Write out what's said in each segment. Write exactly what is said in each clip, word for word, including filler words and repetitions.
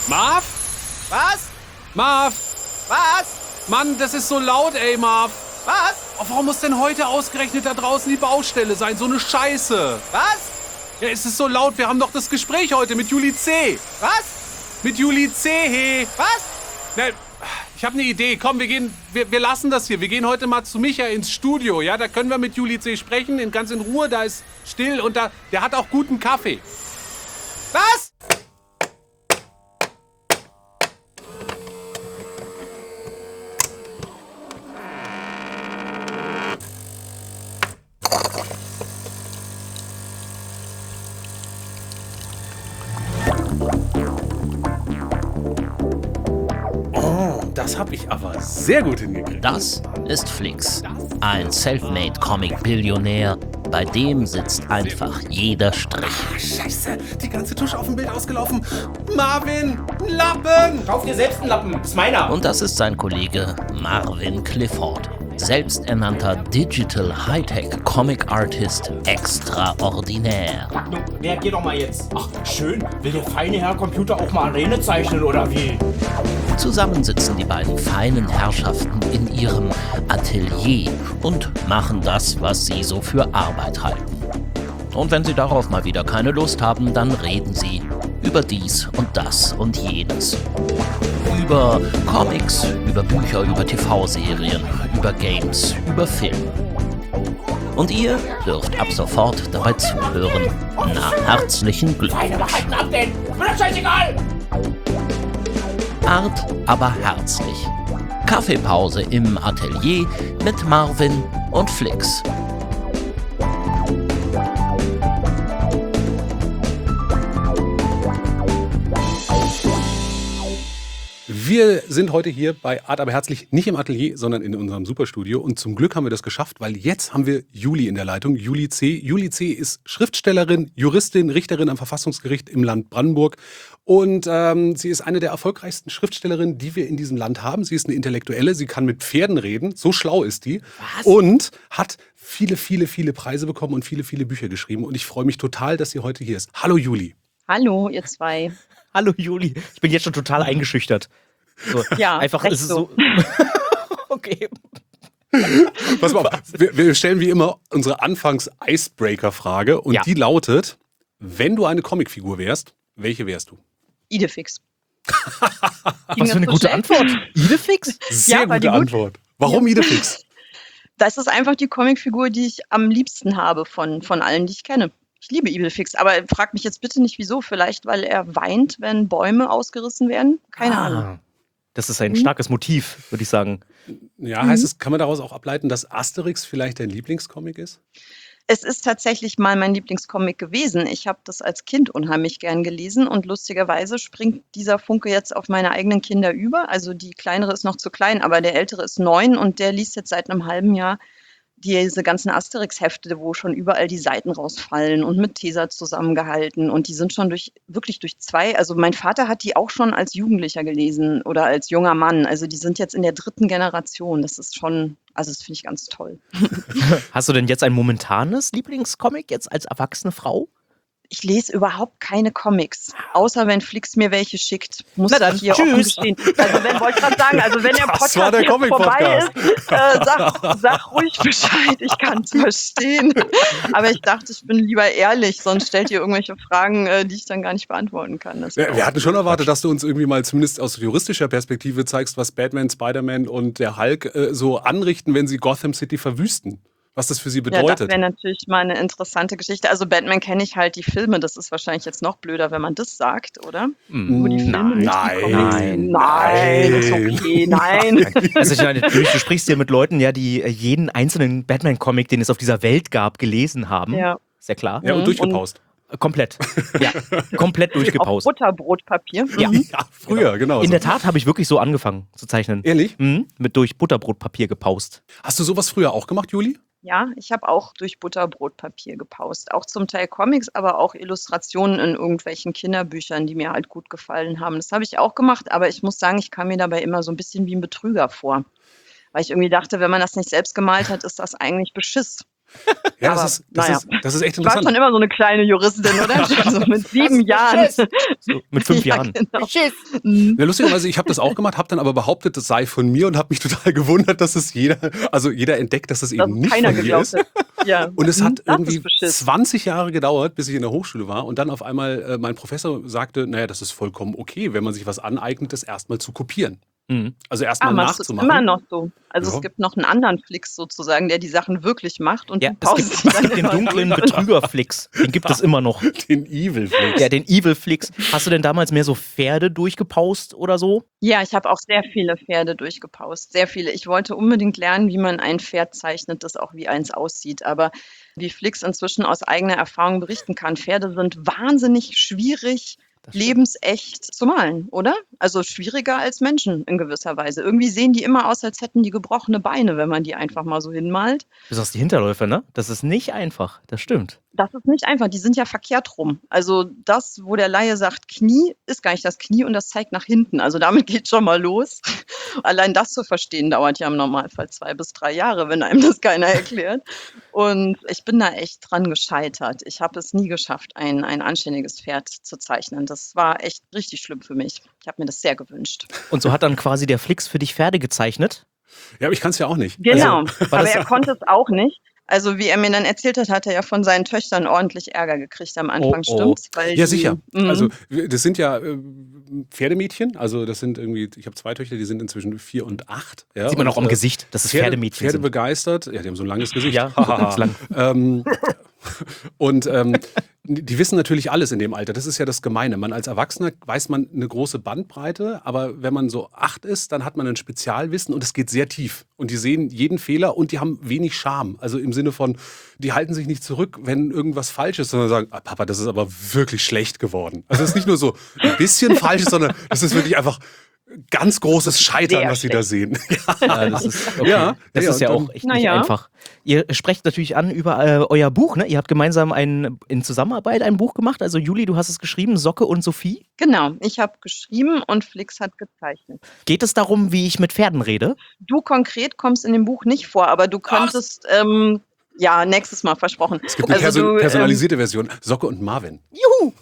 Marv? Was? Marv? Was? Mann, das ist so laut, ey, Marv. Was? Oh, warum muss denn heute ausgerechnet da draußen die Baustelle sein? So eine Scheiße. Was? Ja, es ist so laut. Wir haben doch das Gespräch heute mit Juli C. Was? Mit Juli C, hey. Was? Na, ich habe eine Idee. Komm, wir gehen, wir, wir lassen das hier. Wir gehen heute mal zu Micha ins Studio. Ja, da können wir mit Juli C sprechen, in, ganz in Ruhe. Da ist still und da, der hat auch guten Kaffee. Was? Das habe ich aber sehr gut hingekriegt. Das ist Flix, ein Selfmade-Comic-Billionär. Bei dem sitzt einfach jeder Strich. Ah, Scheiße, die ganze Tusche auf dem Bild ausgelaufen. Marvin, ein Lappen! Kauf dir selbst einen Lappen, ist meiner. Und das ist sein Kollege Marvin Clifford, selbsternannter Digital Hightech Comic Artist extraordinär. Nun, reagier doch mal jetzt. Ach, schön. Will der feine Herr Computer auch mal Arene zeichnen, oder wie? Zusammen sitzen die beiden feinen Herrschaften in ihrem Atelier und machen das, was sie so für Arbeit halten. Und wenn sie darauf mal wieder keine Lust haben, dann reden sie über dies und das und jenes. Über Comics, über Bücher, über T V-Serien, über Games, über Film. Und ihr dürft ab sofort dabei zuhören. Na, herzlichen Glückwunsch. Feine, mach halt einen Update. Ist mir das scheißegal. Art, aber herzlich. Kaffeepause im Atelier mit Marvin und Flix. Wir sind heute hier bei Art aber herzlich, nicht im Atelier, sondern in unserem Superstudio. Und zum Glück haben wir das geschafft, weil jetzt haben wir Juli in der Leitung, Juli C. Juli C. ist Schriftstellerin, Juristin, Richterin am Verfassungsgericht im Land Brandenburg. Und ähm, sie ist eine der erfolgreichsten Schriftstellerinnen, die wir in diesem Land haben. Sie ist eine Intellektuelle, sie kann mit Pferden reden, so schlau ist die. Was? Und hat viele, viele, viele Preise bekommen und viele, viele Bücher geschrieben. Und ich freue mich total, dass sie heute hier ist. Hallo Juli. Hallo, ihr zwei. Hallo Juli. Ich bin jetzt schon total eingeschüchtert. So, Ja, einfach recht ist es so. Okay. Pass mal auf, wir, wir stellen wie immer unsere Anfangs-Icebreaker-Frage. Und Ja. die lautet, wenn du eine Comicfigur wärst, welche wärst du? Idefix. Was für eine gute Antwort. Idefix? Sehr Ja, war die gute gut? Antwort. Warum Idefix? Das ist einfach die Comicfigur, die ich am liebsten habe von, von allen, die ich kenne. Ich liebe Idefix, aber frag mich jetzt bitte nicht, wieso. Vielleicht, weil er weint, wenn Bäume ausgerissen werden? Keine Ah, Ahnung. Das ist ein Mhm. starkes Motiv, würde ich sagen. Ja, heißt es, kann man daraus auch ableiten, dass Asterix vielleicht dein Lieblingscomic ist? Es ist tatsächlich mal mein Lieblingscomic gewesen. Ich habe das als Kind unheimlich gern gelesen und lustigerweise springt dieser Funke jetzt auf meine eigenen Kinder über. Also die kleinere ist noch zu klein, aber der ältere ist neun und der liest jetzt seit einem halben Jahr diese ganzen Asterix-Hefte, wo schon überall die Seiten rausfallen und mit Tesa zusammengehalten. Und die sind schon durch, wirklich durch zwei, also mein Vater hat die auch schon als Jugendlicher gelesen oder als junger Mann. Also die sind jetzt in der dritten Generation. Das ist schon, also das finde ich ganz toll. Hast du denn jetzt ein momentanes Lieblingscomic jetzt als erwachsene Frau? Ich lese überhaupt keine Comics, außer wenn Flix mir welche schickt. Muss Na dann, ich hier tschüss. offen gestehen. Also wenn, wollte ich gerade sagen, also wenn der Das Podcast war der jetzt vorbei Comic-Podcast. ist, äh, sag, sag ruhig Bescheid, ich kann es verstehen. Aber ich dachte, ich bin lieber ehrlich, sonst stellt ihr irgendwelche Fragen, äh, die ich dann gar nicht beantworten kann. Das Ja, wir hatten schon erwartet, dass du uns irgendwie mal zumindest aus juristischer Perspektive zeigst, was Batman, Spider-Man und der Hulk äh, so anrichten, wenn sie Gotham City verwüsten. Was das für sie Ja, das bedeutet. wäre natürlich mal eine interessante Geschichte. Also Batman kenne ich halt die Filme, das ist wahrscheinlich jetzt noch blöder, wenn man das sagt, oder? Nur die Filme, nicht Nein, die Comics. nein, Nein, ist nein. okay, nein. Also ich meine, du, du sprichst hier mit Leuten, ja, die äh, jeden einzelnen Batman-Comic, den es auf dieser Welt gab, gelesen haben. Ja. Ist ja klar. Ja, und Mhm. durchgepaust. Äh, Komplett. Ja, komplett Auf durchgepaust. Butterbrotpapier. Ja. Mhm. Ja, früher, genau. In so. der Tat habe ich wirklich so angefangen zu zeichnen. Ehrlich? Mhm, mit durch Butterbrotpapier gepaust. Hast du sowas früher auch gemacht, Juli? Ja, ich habe auch durch Butterbrotpapier gepaust. Auch zum Teil Comics, aber auch Illustrationen in irgendwelchen Kinderbüchern, die mir halt gut gefallen haben. Das habe ich auch gemacht, aber ich muss sagen, ich kam mir dabei immer so ein bisschen wie ein Betrüger vor. Weil ich irgendwie dachte, wenn man das nicht selbst gemalt hat, ist das eigentlich Beschiss. Ja, Aber, das ist, das, naja. ist, das ist echt Du warst interessant. schon immer so eine kleine Juristin, oder? So mit sieben Jahren. So, mit fünf Ja, Jahren. genau. Mhm. Ja, lustigerweise, ich habe das auch gemacht, habe dann aber behauptet, das sei von mir und habe mich total gewundert, dass es jeder, also jeder entdeckt, dass es Dass eben es nicht keiner von mir geglaubt ist. hat. Ja. Und es Mhm, hat das irgendwie ist beschissen. zwanzig Jahre gedauert, bis ich in der Hochschule war und dann auf einmal äh, mein Professor sagte, naja, das ist vollkommen okay, wenn man sich was aneignet, das erstmal zu kopieren. Mhm. Also Ah, erstmal machst du es nachzumachen. immer noch so? Also Ja. es gibt noch einen anderen Flix sozusagen, der die Sachen wirklich macht und Ja, du es paust gibt, sie es dann gibt den immer dunklen drüber. Betrügerflix. Den gibt es immer noch. Den Evil Flix. Ja, den Evil Flix. Hast du denn damals mehr so Pferde durchgepaust oder so? Ja, ich habe auch sehr viele Pferde durchgepaust, sehr viele. Ich wollte unbedingt lernen, wie man ein Pferd zeichnet, das auch wie eins aussieht. Aber wie Flix inzwischen aus eigener Erfahrung berichten kann, Pferde sind wahnsinnig schwierig, Das stimmt. lebensecht zu malen, oder? Also schwieriger als Menschen in gewisser Weise. Irgendwie sehen die immer aus, als hätten die gebrochene Beine, wenn man die einfach mal so hinmalt. Besonders die Hinterläufe, ne? Das ist nicht einfach. Das stimmt. Das ist nicht einfach, die sind ja verkehrt rum. Also das, wo der Laie sagt Knie, ist gar nicht das Knie und das zeigt nach hinten. Also damit geht schon mal los. Allein das zu verstehen dauert ja im Normalfall zwei bis drei Jahre, wenn einem das keiner erklärt. Und ich bin da echt dran gescheitert. Ich habe es nie geschafft, ein, ein anständiges Pferd zu zeichnen. Das war echt richtig schlimm für mich. Ich habe mir das sehr gewünscht. Und so hat dann quasi der Flix für dich Pferde gezeichnet. Ja, aber ich kann es ja auch nicht. Genau, Also, war aber das- er konnte es auch nicht. Also wie er mir dann erzählt hat, hat er ja von seinen Töchtern ordentlich Ärger gekriegt am Anfang, Oh, oh. stimmt's? Weil ja, die, sicher. Mhm. Also wir- das sind ja äh, Pferdemädchen. Also das sind irgendwie, ich habe zwei Töchter, die sind inzwischen vier und acht. Ja, Sieht man und, auch am äh, Gesicht, dass es Pferde, Pferdemädchen Pferde sind. begeistert. Ja, die haben so ein langes Gesicht. Ja, Hahaha. lang. ähm, und ähm, die wissen natürlich alles in dem Alter. Das ist ja das Gemeine. Man als Erwachsener weiß man eine große Bandbreite, aber wenn man so acht ist, dann hat man ein Spezialwissen und es geht sehr tief. Und die sehen jeden Fehler und die haben wenig Scham. Also im Sinne von, die halten sich nicht zurück, wenn irgendwas falsch ist, sondern sagen, ah, Papa, das ist aber wirklich schlecht geworden. Also es ist nicht nur so ein bisschen falsch, sondern das ist wirklich einfach ganz großes Scheitern, Sehr was sie da sehen. Ja, das ist, okay. Ja, das ja, ist ja und auch dann- echt Na nicht ja. einfach. Ihr sprecht natürlich an über äh, euer Buch, ne? Ihr habt gemeinsam ein, in Zusammenarbeit ein Buch gemacht. Also Juli, du hast es geschrieben, Socke und Sophie. Genau, ich habe geschrieben und Flix hat gezeichnet. Geht es darum, wie ich mit Pferden rede? Du konkret kommst in dem Buch nicht vor, aber du könntest, ähm, ja, nächstes Mal versprochen. Es gibt eine Also perso du, ähm, personalisierte Version. Socke und Marvin. Juhu!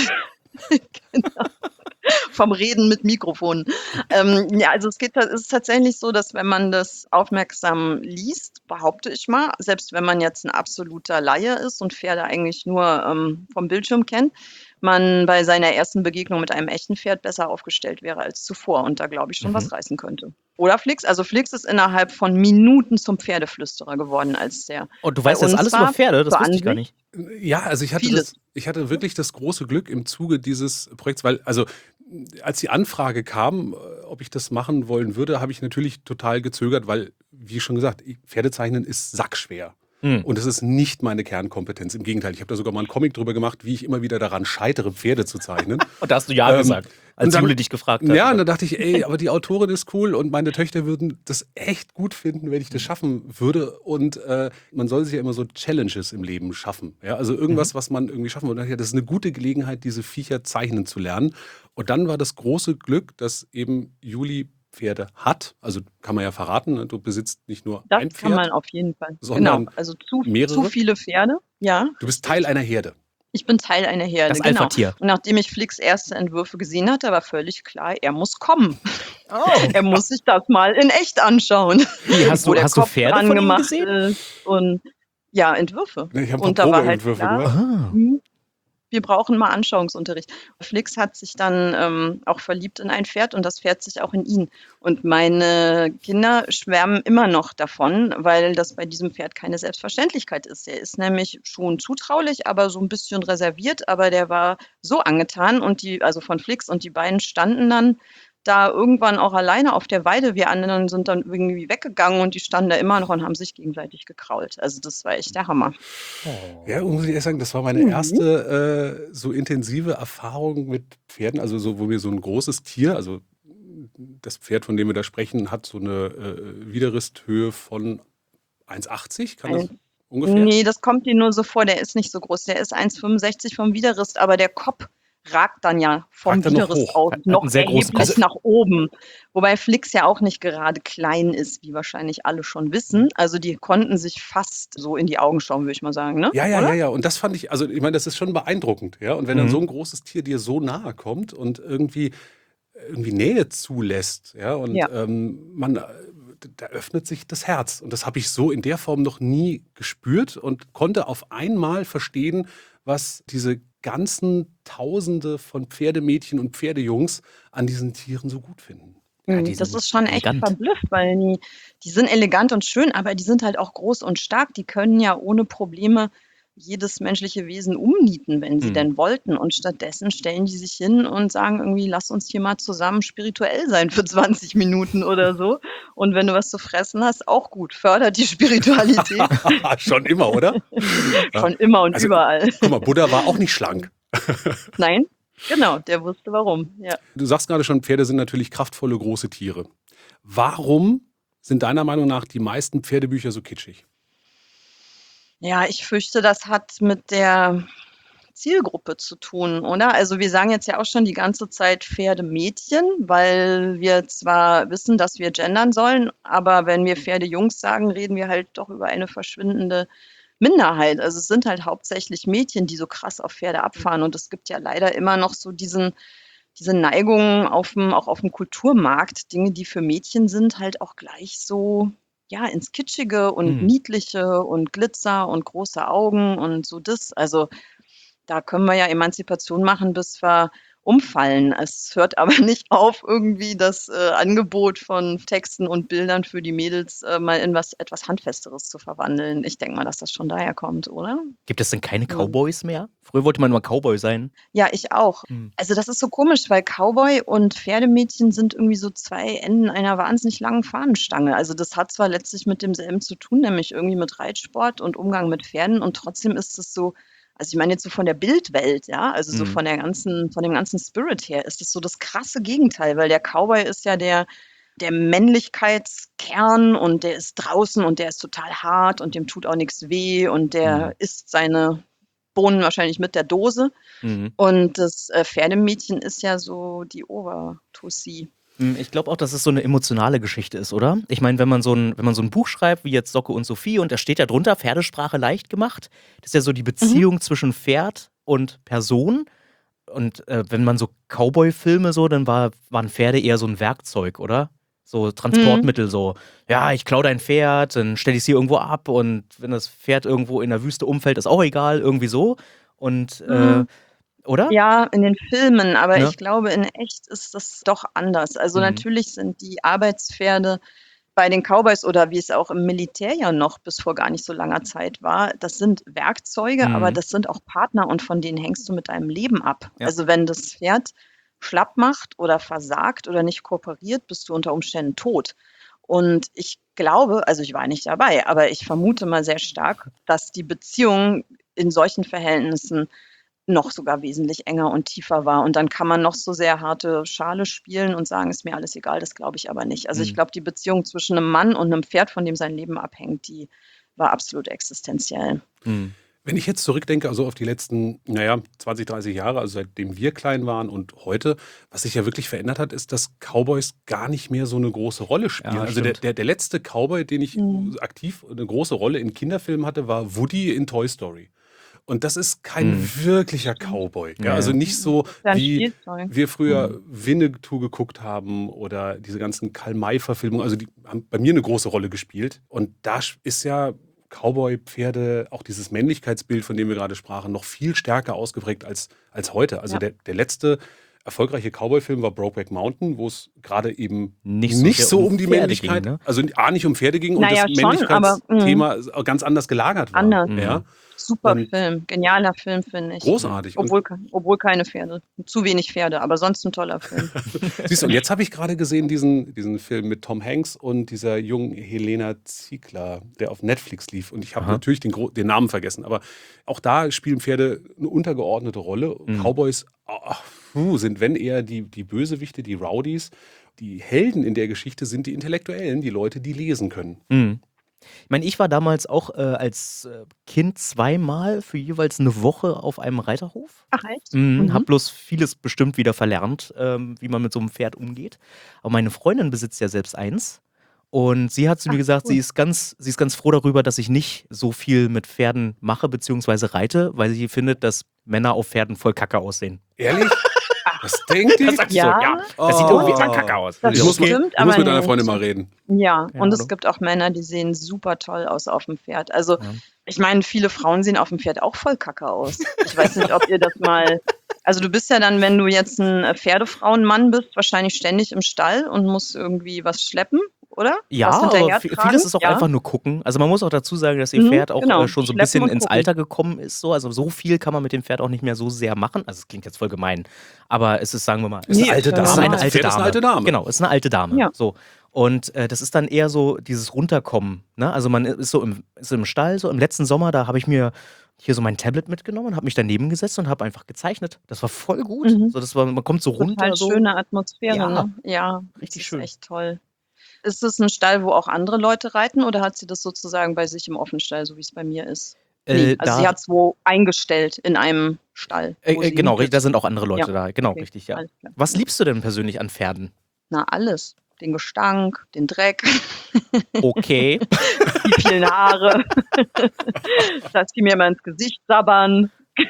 vom Reden mit Mikrofonen. Ähm, ja, also es geht, es ist tatsächlich so, dass wenn man das aufmerksam liest, behaupte ich mal, selbst wenn man jetzt ein absoluter Laie ist und Pferde eigentlich nur ähm, vom Bildschirm kennt, man bei seiner ersten Begegnung mit einem echten Pferd besser aufgestellt wäre als zuvor und da glaube ich schon Mhm. was reißen könnte. Oder Flix? Also Flix ist innerhalb von Minuten zum Pferdeflüsterer geworden, als der Und du bei weißt jetzt uns alles war, über Pferde, das zur wusste ich gar nicht. Ja, also ich hatte, Vieles. das, ich hatte wirklich das große Glück im Zuge dieses Projekts, weil, also als die Anfrage kam, äh, ob ich das machen wollen würde, habe ich natürlich total gezögert, weil, wie schon gesagt, Pferdezeichnen ist sackschwer. Hm. Und es ist nicht meine Kernkompetenz. Im Gegenteil, ich habe da sogar mal einen Comic drüber gemacht, wie ich immer wieder daran scheitere, Pferde zu zeichnen. Und da hast du ja Ähm, gesagt, als und dann- Juli dich gefragt hat. Ja, und dann dachte ich, ey, aber die Autorin ist cool und meine Töchter würden das echt gut finden, wenn ich das schaffen würde. Und äh, man soll sich ja immer so Challenges im Leben schaffen. Ja, also irgendwas, was man irgendwie schaffen will. Und dann dachte ich, das ist eine gute Gelegenheit, diese Viecher zeichnen zu lernen. Und dann war das große Glück, dass eben Juli Pferde hat. Also kann man ja verraten, ne? Du besitzt nicht nur Das ein Pferd. kann man auf jeden Fall. sondern Genau, also zu, mehrere? zu viele Pferde, ja. Du bist Teil einer Herde. Ich bin Teil einer Herde, Das genau. Alpha-Tier. Und nachdem ich Flix erste Entwürfe gesehen hatte, war völlig klar, er muss kommen. Oh. Er muss sich das mal in echt anschauen. Wie, hast wo du, der hast du Kopf Pferde dran von ihm gemacht gesehen? ist und ja, Entwürfe. Ich habe ein Und paar da war halt Probeentwürfe klar, gemacht. Ah. hm, wir brauchen mal Anschauungsunterricht. Flix hat sich dann ähm, auch verliebt in ein Pferd und das Pferd sich auch in ihn. Und meine Kinder schwärmen immer noch davon, weil das bei diesem Pferd keine Selbstverständlichkeit ist. Der ist nämlich schon zutraulich, aber so ein bisschen reserviert, aber der war so angetan und die, also von Flix und die beiden standen dann da irgendwann auch alleine auf der Weide. Wir anderen sind dann irgendwie weggegangen und die standen da immer noch und haben sich gegenseitig gekrault. Also das war echt der Hammer. Ja, muss ich ehrlich sagen, das war meine Mhm. erste äh, so intensive Erfahrung mit Pferden. Also so, wo mir so ein großes Tier, also das Pferd, von dem wir da sprechen, hat so eine äh, Widerristhöhe von eins achtzig, kann das Ein- ungefähr? Nee, das kommt dir nur so vor, der ist nicht so groß. Der ist eins Komma fünfundsechzig vom Widerrist, aber der Kopf ragt dann ja vom Ragt dann noch Widerriss hoch. aus Hat- hat noch einen sehr großen erheblich Kopf. nach oben. Wobei Flix ja auch nicht gerade klein ist, wie wahrscheinlich alle schon wissen. Also die konnten sich fast so in die Augen schauen, würde ich mal sagen, ne? Ja, ja, Oder? ja, ja. Und das fand ich, also ich meine, das ist schon beeindruckend, ja. Und wenn dann Mhm. so ein großes Tier dir so nahe kommt und irgendwie, irgendwie Nähe zulässt, ja, und Ja. ähm, man, äh, da öffnet sich das Herz. Und das habe ich so in der Form noch nie gespürt und konnte auf einmal verstehen, was diese ganzen Tausende von Pferdemädchen und Pferdejungs an diesen Tieren so gut finden. Ja, Mhm, die das sind ist schon echt elegant. verblüfft, weil die, die sind elegant und schön, aber die sind halt auch groß und stark. Die können ja ohne Probleme jedes menschliche Wesen umnieten, wenn sie Mhm. denn wollten. Und stattdessen stellen die sich hin und sagen irgendwie, lass uns hier mal zusammen spirituell sein für zwanzig Minuten oder so. Und wenn du was zu fressen hast, auch gut. Fördert die Spiritualität Schon immer, oder? Ja. schon immer und Also, überall. guck mal, Buddha war auch nicht schlank. Nein, genau, der wusste warum. Ja. Du sagst gerade schon, Pferde sind natürlich kraftvolle, große Tiere. Warum sind deiner Meinung nach die meisten Pferdebücher so kitschig? Ja, ich fürchte, das hat mit der Zielgruppe zu tun, oder? Also wir sagen jetzt ja auch schon die ganze Zeit Pferdemädchen, weil wir zwar wissen, dass wir gendern sollen, aber wenn wir Pferdejungs sagen, reden wir halt doch über eine verschwindende Minderheit. Also es sind halt hauptsächlich Mädchen, die so krass auf Pferde abfahren. Und es gibt ja leider immer noch so diesen, diese Neigung auf dem, auch auf dem Kulturmarkt, Dinge, die für Mädchen sind, halt auch gleich so ja, ins Kitschige und Mhm. Niedliche und Glitzer und große Augen und so das. Also da können wir ja Emanzipation machen, bis wir umfallen. Es hört aber nicht auf, irgendwie das äh, Angebot von Texten und Bildern für die Mädels äh, mal in was etwas Handfesteres zu verwandeln. Ich denke mal, dass das schon daher kommt, oder? Gibt es denn keine Ja. Cowboys mehr? Früher wollte man mal Cowboy sein. Ja, ich auch. Mhm. Also das ist so komisch, weil Cowboy und Pferdemädchen sind irgendwie so zwei Enden einer wahnsinnig langen Fahnenstange. Also das hat zwar letztlich mit demselben zu tun, nämlich irgendwie mit Reitsport und Umgang mit Pferden und trotzdem ist es so, also ich meine jetzt so von der Bildwelt, ja, also so Mhm. von der ganzen, von dem ganzen Spirit her ist es so das krasse Gegenteil, weil der Cowboy ist ja der, der Männlichkeitskern und der ist draußen und der ist total hart und dem tut auch nichts weh und der Mhm. isst seine Bohnen wahrscheinlich mit der Dose. Mhm. Und das äh, Pferdemädchen ist ja so die Obertussi. Hm, Ich glaube auch, dass es so eine emotionale Geschichte ist, oder? Ich meine, wenn man so ein, wenn man so ein Buch schreibt, wie jetzt Socke und Sophie, und da steht ja drunter, Pferdesprache leicht gemacht, das ist ja so die Beziehung zwischen Pferd und Person. Und äh, wenn man so Cowboy-Filme so, dann war, waren Pferde eher so ein Werkzeug, oder? So Transportmittel, so, ja, ich klau dein Pferd, dann stell ich es hier irgendwo ab und wenn das Pferd irgendwo in der Wüste umfällt, ist auch egal, irgendwie so. Und, äh, Mhm. oder? Ja, in den Filmen, aber Ne? ich glaube, in echt ist das doch anders. Also Mhm. natürlich sind die Arbeitspferde bei den Cowboys oder wie es auch im Militär ja noch bis vor gar nicht so langer Zeit war, das sind Werkzeuge, aber Mhm. das sind auch Partner und von denen hängst du mit deinem Leben ab. Ja. Also wenn das Pferd schlapp macht oder versagt oder nicht kooperiert, bist du unter Umständen tot. Und ich glaube, also ich war nicht dabei, aber ich vermute mal sehr stark, dass die Beziehung in solchen Verhältnissen noch sogar wesentlich enger und tiefer war. Und dann kann man noch so sehr harte Schale spielen und sagen, ist mir alles egal, das glaube ich aber nicht. Also ich Mhm. glaube, die Beziehung zwischen einem Mann und einem Pferd, von dem sein Leben abhängt, die war absolut existenziell. Mhm. Wenn ich jetzt zurückdenke, also auf die letzten, naja, zwanzig, dreißig Jahre, also seitdem wir klein waren und heute, was sich ja wirklich verändert hat, ist, dass Cowboys gar nicht mehr so eine große Rolle spielen. Ja, also der, stimmt. der, der letzte Cowboy, den ich Mhm. aktiv eine große Rolle in Kinderfilmen hatte, war Woody in Toy Story. Und das ist kein Mhm. wirklicher Cowboy. Ja, Ja, also ja. nicht so, Das ist ja ein wie Spielzeug. wir früher Mhm. Winnetou geguckt haben oder diese ganzen Karl-May-Verfilmungen. Also die haben bei mir eine große Rolle gespielt. Und da ist ja Cowboy, Pferde, auch dieses Männlichkeitsbild, von dem wir gerade sprachen, noch viel stärker ausgeprägt als, als heute. Also Ja. der, der letzte erfolgreiche Cowboy-Film war Brokeback Mountain, wo es gerade eben Nicht nicht so so, sehr um um die Pferde Männlichkeit, ging, ne? also A, nicht um Pferde ging und Naja, das schon, aber mhm. Männlichkeitsthema ganz anders gelagert war. anders. Ja? Mhm. Super Und Film, genialer Film, finde ich. großartig. Und Obwohl, ke- obwohl keine Pferde, zu wenig Pferde, aber sonst ein toller Film. siehst du, und jetzt habe ich gerade gesehen, diesen, diesen Film mit Tom Hanks und dieser jungen Helena Ziegler, der auf Netflix lief. Und ich habe Aha. natürlich den, Gro- den Namen vergessen, aber auch da spielen Pferde eine untergeordnete Rolle. Mhm. Cowboys ach, puh, sind, wenn eher die, die Bösewichte, die Rowdies. Die Helden in der Geschichte sind die Intellektuellen, die Leute, die lesen können. Mhm. Ich meine, ich war damals auch äh, als äh, Kind zweimal für jeweils eine Woche auf einem Reiterhof. Ach echt? Mhm, Mhm. hab bloß vieles bestimmt wieder verlernt, ähm, wie man mit so einem Pferd umgeht. Aber meine Freundin besitzt ja selbst eins. Und sie hat zu mir Ach, gesagt, sie cool. ist ganz, sie ist ganz froh darüber, dass ich nicht so viel mit Pferden mache bzw. reite, weil sie findet, dass Männer auf Pferden voll kacke aussehen. Ehrlich? Das denkt die? sagt Ja, ja. Oh. Das sieht irgendwie immer kacke aus. das Ich muss, mal, stimmt, ich muss aber mit deiner nee. Freundin mal reden. Ja, Ja, und es hallo. gibt auch Männer, die sehen super toll aus auf dem Pferd. Also, Ja. ich meine, viele Frauen sehen auf dem Pferd auch voll kacke aus. Ich weiß nicht, ob ihr das mal. Also, du bist ja dann, wenn du jetzt ein äh, Pferdefrauenmann bist, wahrscheinlich ständig im Stall und musst irgendwie was schleppen, oder? Was Ja, aber hinterher vi- tragen? vieles ist auch Ja. einfach nur gucken. Also man muss auch dazu sagen, dass ihr Mhm, Pferd auch genau. äh, schon so ein Schleppen bisschen und ins gucken. Alter gekommen ist. So. Also so viel kann man mit dem Pferd auch nicht mehr so sehr machen. Also es klingt jetzt voll gemein, aber es ist, sagen wir mal, Ist eine Nee, alte ist ja es ist Dame. eine normal. Das alte Pferd ist Dame. eine alte Dame. Genau, es ist eine alte Dame. Ja. So. Und äh, das ist dann eher so dieses Runterkommen. Ne? Also man ist so im, ist im Stall, so im letzten Sommer, da habe ich mir hier so mein Tablet mitgenommen, habe mich daneben gesetzt und habe einfach gezeichnet. Das war voll gut. Mhm. So, das war, man kommt so runter. Total So. schöne Atmosphäre, Ja, ne? Ja, das richtig ist schön. echt toll. Ist es ein Stall, wo auch andere Leute reiten oder hat sie das sozusagen bei sich im Offenstall, so wie es bei mir ist? Nee, Äh, also sie da, hat es wo eingestellt in einem Stall, äh, wo äh, sie genau, da mietet. sind auch andere Leute Ja, da. Genau, okay, richtig, ja. alles klar. Was Ja. liebst du denn persönlich an Pferden? Na, alles. Den Gestank, den Dreck, Okay. die vielen Haare, dass die mir mal ins Gesicht sabbern.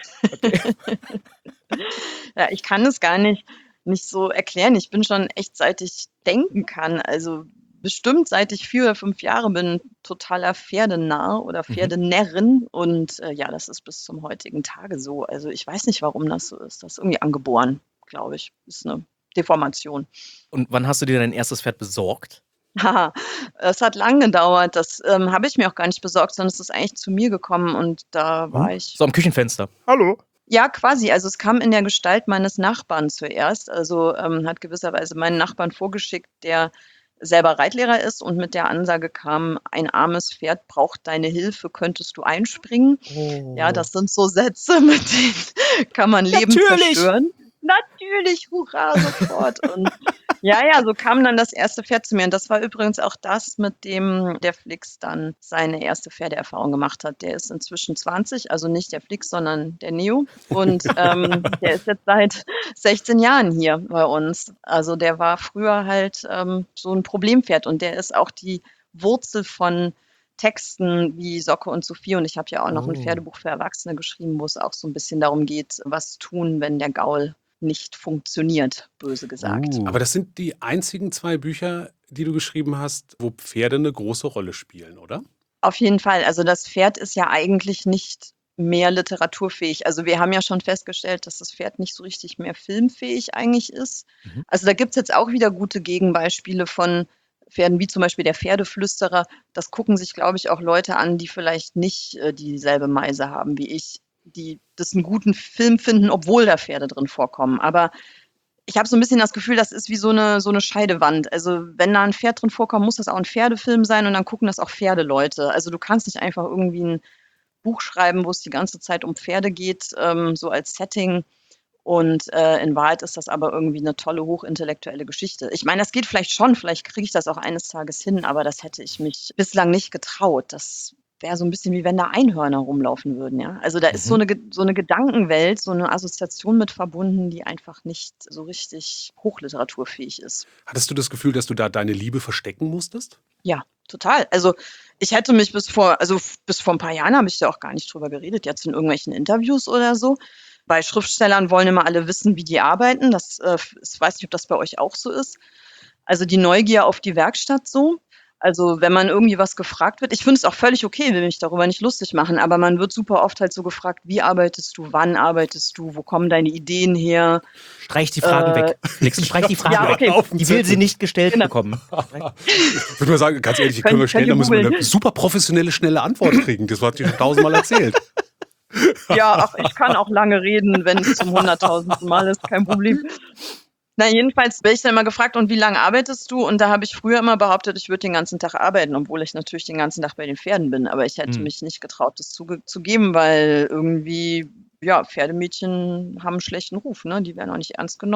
Ja, ich kann es gar nicht, nicht so erklären. Ich bin schon echt, seit ich denken kann, also bestimmt seit ich vier oder fünf Jahre bin, totaler Pferdenarr oder Mhm. Pferdenärrin. Und äh, ja, das ist bis zum heutigen Tage so. Also ich weiß nicht, warum das so ist. Das ist irgendwie angeboren, glaube ich. Ist eine Deformation. Und wann hast du dir dein erstes Pferd besorgt? Haha, es hat lang gedauert. Das ähm, habe ich mir auch gar nicht besorgt, sondern es ist eigentlich zu mir gekommen und da war Huh? ich. So am Küchenfenster. Hallo. Ja, quasi. Also es kam in der Gestalt meines Nachbarn zuerst. Also ähm, hat gewisserweise meinen Nachbarn vorgeschickt, der selber Reitlehrer ist und mit der Ansage kam, ein armes Pferd braucht deine Hilfe, könntest du einspringen? Ja, Oh. das sind so Sätze, mit denen kann man Leben Natürlich. zerstören. Natürlich, hurra, sofort. Und ja, ja, so kam dann das erste Pferd zu mir. Und das war übrigens auch das, mit dem der Flix dann seine erste Pferdeerfahrung gemacht hat. Der ist inzwischen zwanzig, also nicht der Flix, sondern der Neo. Und ähm, der ist jetzt seit sechzehn Jahren hier bei uns. Also der war früher halt ähm, so ein Problempferd. Und der ist auch die Wurzel von Texten wie Socke und Sophie. Und ich habe ja auch noch ein Oh. Pferdebuch für Erwachsene geschrieben, wo es auch so ein bisschen darum geht, was tun, wenn der Gaul nicht funktioniert, böse gesagt. Uh. Aber das sind die einzigen zwei Bücher, die du geschrieben hast, wo Pferde eine große Rolle spielen, oder? Auf jeden Fall. Also das Pferd ist ja eigentlich nicht mehr literaturfähig. Also wir haben ja schon festgestellt, dass das Pferd nicht so richtig mehr filmfähig eigentlich ist. Mhm. Also da gibt es jetzt auch wieder gute Gegenbeispiele von Pferden, wie zum Beispiel der Pferdeflüsterer. Das gucken sich, glaube ich, auch Leute an, die vielleicht nicht äh, dieselbe Meise haben wie ich, die das einen guten Film finden, obwohl da Pferde drin vorkommen. Aber ich habe so ein bisschen das Gefühl, das ist wie so eine, so eine Scheidewand. Also wenn da ein Pferd drin vorkommt, muss das auch ein Pferdefilm sein und dann gucken das auch Pferdeleute. Also du kannst nicht einfach irgendwie ein Buch schreiben, wo es die ganze Zeit um Pferde geht, ähm, so als Setting. Und äh, in Wahrheit ist das aber irgendwie eine tolle, hochintellektuelle Geschichte. Ich meine, das geht vielleicht schon, vielleicht kriege ich das auch eines Tages hin, aber das hätte ich mich bislang nicht getraut. Das wäre so ein bisschen wie wenn da Einhörner rumlaufen würden, ja. Also da ist so Mhm. eine, Ge- so eine Gedankenwelt, so eine Assoziation mit verbunden, die einfach nicht so richtig hochliteraturfähig ist. Hattest du das Gefühl, dass du da deine Liebe verstecken musstest? Ja, total. Also ich hätte mich bis vor, also f- bis vor ein paar Jahren habe ich da auch gar nicht drüber geredet, jetzt in irgendwelchen Interviews oder so. Bei Schriftstellern wollen immer alle wissen, wie die arbeiten. Das, äh, f- ich weiß nicht, ob das bei euch auch so ist. Also die Neugier auf die Werkstatt so. Also wenn man irgendwie was gefragt wird, ich finde es auch völlig okay, will mich darüber nicht lustig machen, aber man wird super oft halt so gefragt, wie arbeitest du, wann arbeitest du, wo kommen deine Ideen her? Streich die Fragen Äh, weg. Flix, streich die Fragen ja, weg. okay. Auf dem Die will sie Zettel. nicht gestellt Genau. bekommen. Ich würde mal sagen, ganz ehrlich, die Könnt- können wir könnt stellen, ihr da müssen wir eine googeln. super professionelle, schnelle Antwort kriegen. Das hat dir schon tausendmal erzählt. Ja, ach, ich kann auch lange reden, wenn es zum hunderttausendsten Mal ist, kein Problem. Na, jedenfalls werde ich dann immer gefragt, und wie lange arbeitest du? Und da habe ich früher immer behauptet, ich würde den ganzen Tag arbeiten, obwohl ich natürlich den ganzen Tag bei den Pferden bin. Aber ich hätte Hm. mich nicht getraut, das zuge- zu geben, weil irgendwie, ja, Pferdemädchen haben einen schlechten Ruf, ne? Die werden auch nicht ernst genommen.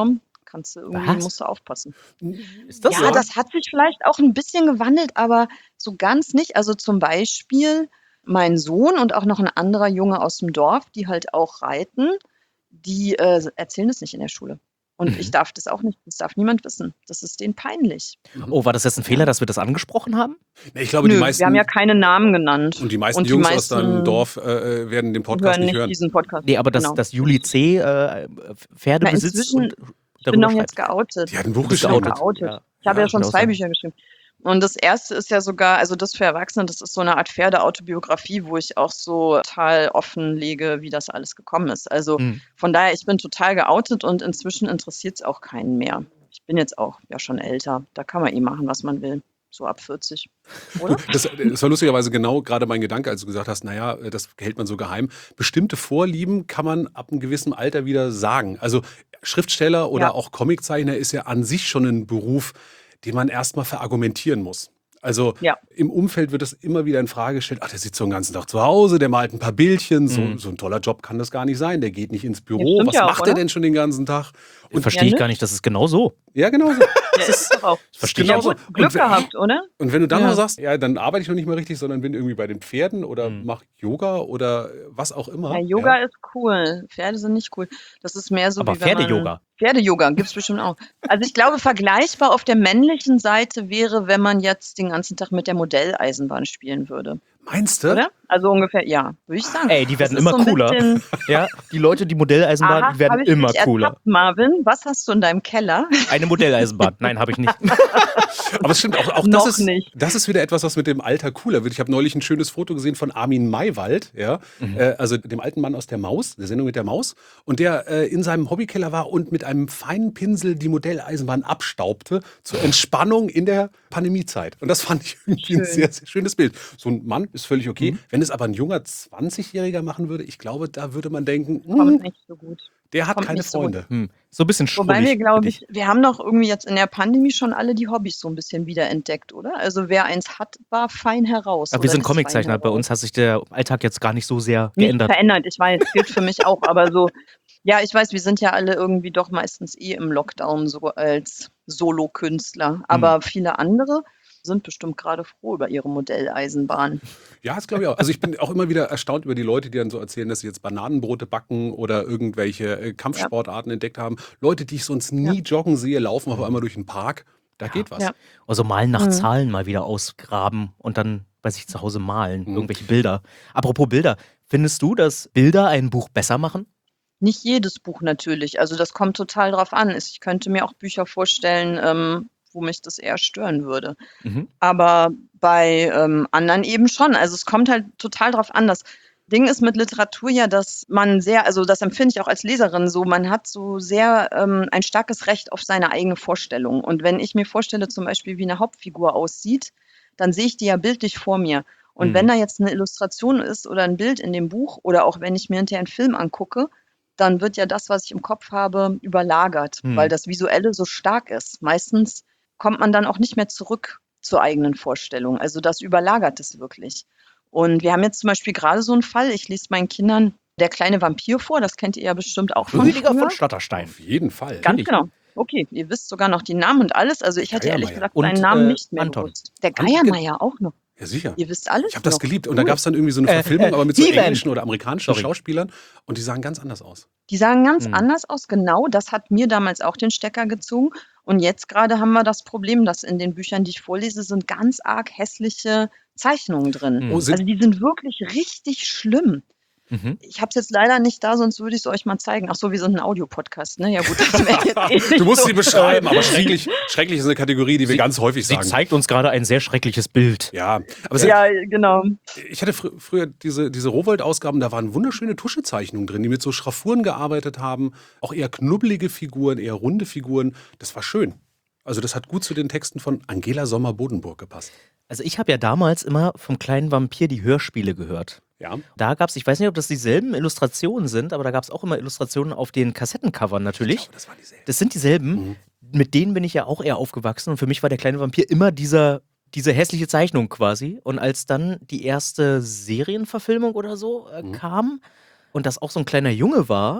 Kannst du irgendwie, Was? musst du aufpassen. Ist das Ja, so? das hat sich vielleicht auch ein bisschen gewandelt, aber so ganz nicht. Also zum Beispiel mein Sohn und auch noch ein anderer Junge aus dem Dorf, die halt auch reiten, die äh, erzählen das nicht in der Schule. Und Mhm. ich darf das auch nicht. Das darf niemand wissen. Das ist denen peinlich. Oh, war das jetzt ein Fehler, dass wir das angesprochen haben? Nee, ich glaube, die Nö, meisten, wir haben ja keine Namen genannt. und die meisten und die Jungs aus deinem meisten Dorf äh, werden den Podcast hören nicht nicht hören. diesen Podcast. Nee, aber dass, Genau. dass Juli C. äh, Pferde Na, besitzt inzwischen- und Ich bin darüber doch jetzt schreibt. geoutet. Die hat ein Buch Du bist geschrieben. geoutet. geoutet. Ja. Ich habe Ja, ja schon genau zwei so. Bücher geschrieben. Und das erste ist ja sogar, also das für Erwachsene, das ist so eine Art Pferdeautobiografie, wo ich auch so total offenlege, wie das alles gekommen ist. Also Hm. von daher, ich bin total geoutet und inzwischen interessiert es auch keinen mehr. Ich bin jetzt auch ja schon älter. Da kann man eh machen, was man will. So ab vierzig. Oder? Das, das war lustigerweise genau gerade mein Gedanke, als du gesagt hast, naja, das hält man so geheim. Bestimmte Vorlieben kann man ab einem gewissen Alter wieder sagen. Also Schriftsteller oder Ja. auch Comiczeichner ist ja an sich schon ein Beruf, den man erstmal verargumentieren muss. Also Ja. im Umfeld wird das immer wieder in Frage gestellt, ach, der sitzt so den ganzen Tag zu Hause, der malt ein paar Bildchen, so, Mhm. so ein toller Job kann das gar nicht sein, der geht nicht ins Büro, stimmt was ja auch, macht er oder? denn schon den ganzen Tag? Und verstehe Ja, ich ne? gar nicht, das ist genau so. Ja, genau so. Ja, ist doch auch. Verstehe ich Genau auch. so. Ja, gut, Glück Und wenn- gehabt, oder? Und wenn du dann Ja. noch sagst, ja, dann arbeite ich noch nicht mehr richtig, sondern bin irgendwie bei den Pferden oder Mhm. mach Yoga oder was auch immer. Ja, Yoga ist cool. Pferde sind nicht cool. Das ist mehr so Aber wie wenn man... Pferde-Yoga. Pferde-Yoga gibt es bestimmt auch. Also ich glaube, vergleichbar auf der männlichen Seite wäre, wenn man jetzt den ganzen Tag mit der Modelleisenbahn spielen würde. Meinst du? Oder? Also ungefähr, ja, würde ich sagen. Ey, die werden Das ist immer so ein cooler. bisschen- Ja, die Leute, die Modelleisenbahn, Aha, die werden hab ich immer dich cooler. ertappt, Marvin, was hast du in deinem Keller? Eine Modelleisenbahn. Nein, habe ich nicht. Aber es stimmt, auch, auch Noch das, ist, nicht. das ist wieder etwas, was mit dem Alter cooler wird. Ich habe neulich ein schönes Foto gesehen von Armin Maywald, ja, äh, also dem alten Mann aus der Maus, der Sendung mit der Maus, und der äh, in seinem Hobbykeller war und mit einem feinen Pinsel die Modelleisenbahn abstaubte zur Entspannung in der Pandemiezeit. Und das fand ich irgendwie ein Schön. sehr, sehr schönes Bild. So ein Mann ist völlig okay. Wenn es aber ein junger zwanzigjähriger machen würde, ich glaube, da würde man denken, Kommt hm, nicht so gut. der hat kommt keine nicht so gut. Freunde. Hm. So ein bisschen Wobei schrullig. wir, glaube für ich, dich. wir haben doch irgendwie jetzt in der Pandemie schon alle die Hobbys so ein bisschen wiederentdeckt, oder? Also wer eins hat, war fein heraus. Aber wir oder sind ist fein Comiczeichner. Bei heraus. uns hat sich der Alltag jetzt gar nicht so sehr Nicht geändert. verändert, ich weiß, gilt für mich auch, aber so, ja, ich weiß, wir sind ja alle irgendwie doch meistens eh im Lockdown so als Solokünstler, aber viele andere sind bestimmt gerade froh über ihre Modelleisenbahn. Ja, das glaube ich auch. Also ich bin auch immer wieder erstaunt über die Leute, die dann so erzählen, dass sie jetzt Bananenbrote backen oder irgendwelche äh, Kampfsportarten entdeckt haben. Leute, die ich sonst nie joggen sehe, laufen auf einmal durch den Park. Da geht was. Ja. Also malen nach Mhm. Zahlen mal wieder ausgraben und dann bei sich zu Hause malen. Mhm. Irgendwelche Bilder. Apropos Bilder. Findest du, dass Bilder ein Buch besser machen? Nicht jedes Buch natürlich, also das kommt total drauf an. Ich könnte mir auch Bücher vorstellen, ähm, wo mich das eher stören würde. Mhm. Aber bei ähm, anderen eben schon. Also es kommt halt total drauf an. Das Ding ist mit Literatur ja, dass man sehr, also das empfinde ich auch als Leserin so, man hat so sehr ähm, ein starkes Recht auf seine eigene Vorstellung. Und wenn ich mir vorstelle zum Beispiel, wie eine Hauptfigur aussieht, dann sehe ich die ja bildlich vor mir. Und Mhm. wenn da jetzt eine Illustration ist oder ein Bild in dem Buch oder auch wenn ich mir hinterher einen Film angucke, dann wird ja das, was ich im Kopf habe, überlagert, Mhm. weil das Visuelle so stark ist. Meistens kommt man dann auch nicht mehr zurück zur eigenen Vorstellung. Also das überlagert es wirklich. Und wir haben jetzt zum Beispiel gerade so einen Fall, ich lese meinen Kindern Der kleine Vampir vor, das kennt ihr ja bestimmt auch von Rüdiger früher. von Stotterstein. Auf jeden Fall. Ganz ich. genau. Okay, ihr wisst sogar noch die Namen und alles. Also ich hätte ehrlich Geiermeier. gesagt seinen Und, Namen äh, nicht mehr Anton. gewusst. Der Geiermeier auch noch. Ja, sicher. Ihr wisst alles Ich habe das noch. geliebt. Und da Cool. gab es dann irgendwie so eine Äh, Verfilmung, äh, aber mit so He-Man. englischen oder amerikanischen Sorry. Schauspielern. Und die sahen ganz anders aus. Die sahen ganz Hm. anders aus, genau. Das hat mir damals auch den Stecker gezogen. Und jetzt gerade haben wir das Problem, dass in den Büchern, die ich vorlese, sind ganz arg hässliche Zeichnungen drin. Hm. Oh, sind, Also die sind wirklich richtig schlimm. Mhm. Ich habe es jetzt leider nicht da, sonst würde ich es euch mal zeigen. Ach so, wir sind ein Audiopodcast, ne? Ja gut, das wäre jetzt eh nicht du musst so. sie beschreiben, aber schrecklich, schrecklich ist eine Kategorie, die wir Sie- ganz häufig Sie sagen. zeigt uns gerade ein sehr schreckliches Bild. Ja, aber sie- Ja, genau. ich hatte fr früher diese, diese Rowold-Ausgaben, da waren wunderschöne Tuschezeichnungen drin, die mit so Schraffuren gearbeitet haben. Auch eher knubbelige Figuren, eher runde Figuren. Das war schön. Also das hat gut zu den Texten von Angela Sommer-Bodenburg gepasst. Also ich habe ja damals immer vom kleinen Vampir die Hörspiele gehört. Ja. Da gab es, ich weiß nicht, ob das dieselben Illustrationen sind, aber da gab es auch immer Illustrationen auf den Kassettencovern natürlich. Ich glaube, das war dieselbe. Das sind dieselben. Mhm. Mit denen bin ich ja auch eher aufgewachsen. Und für mich war der kleine Vampir immer dieser, diese hässliche Zeichnung quasi. Und als dann die erste Serienverfilmung oder so äh, Mhm. kam und das auch so ein kleiner Junge war,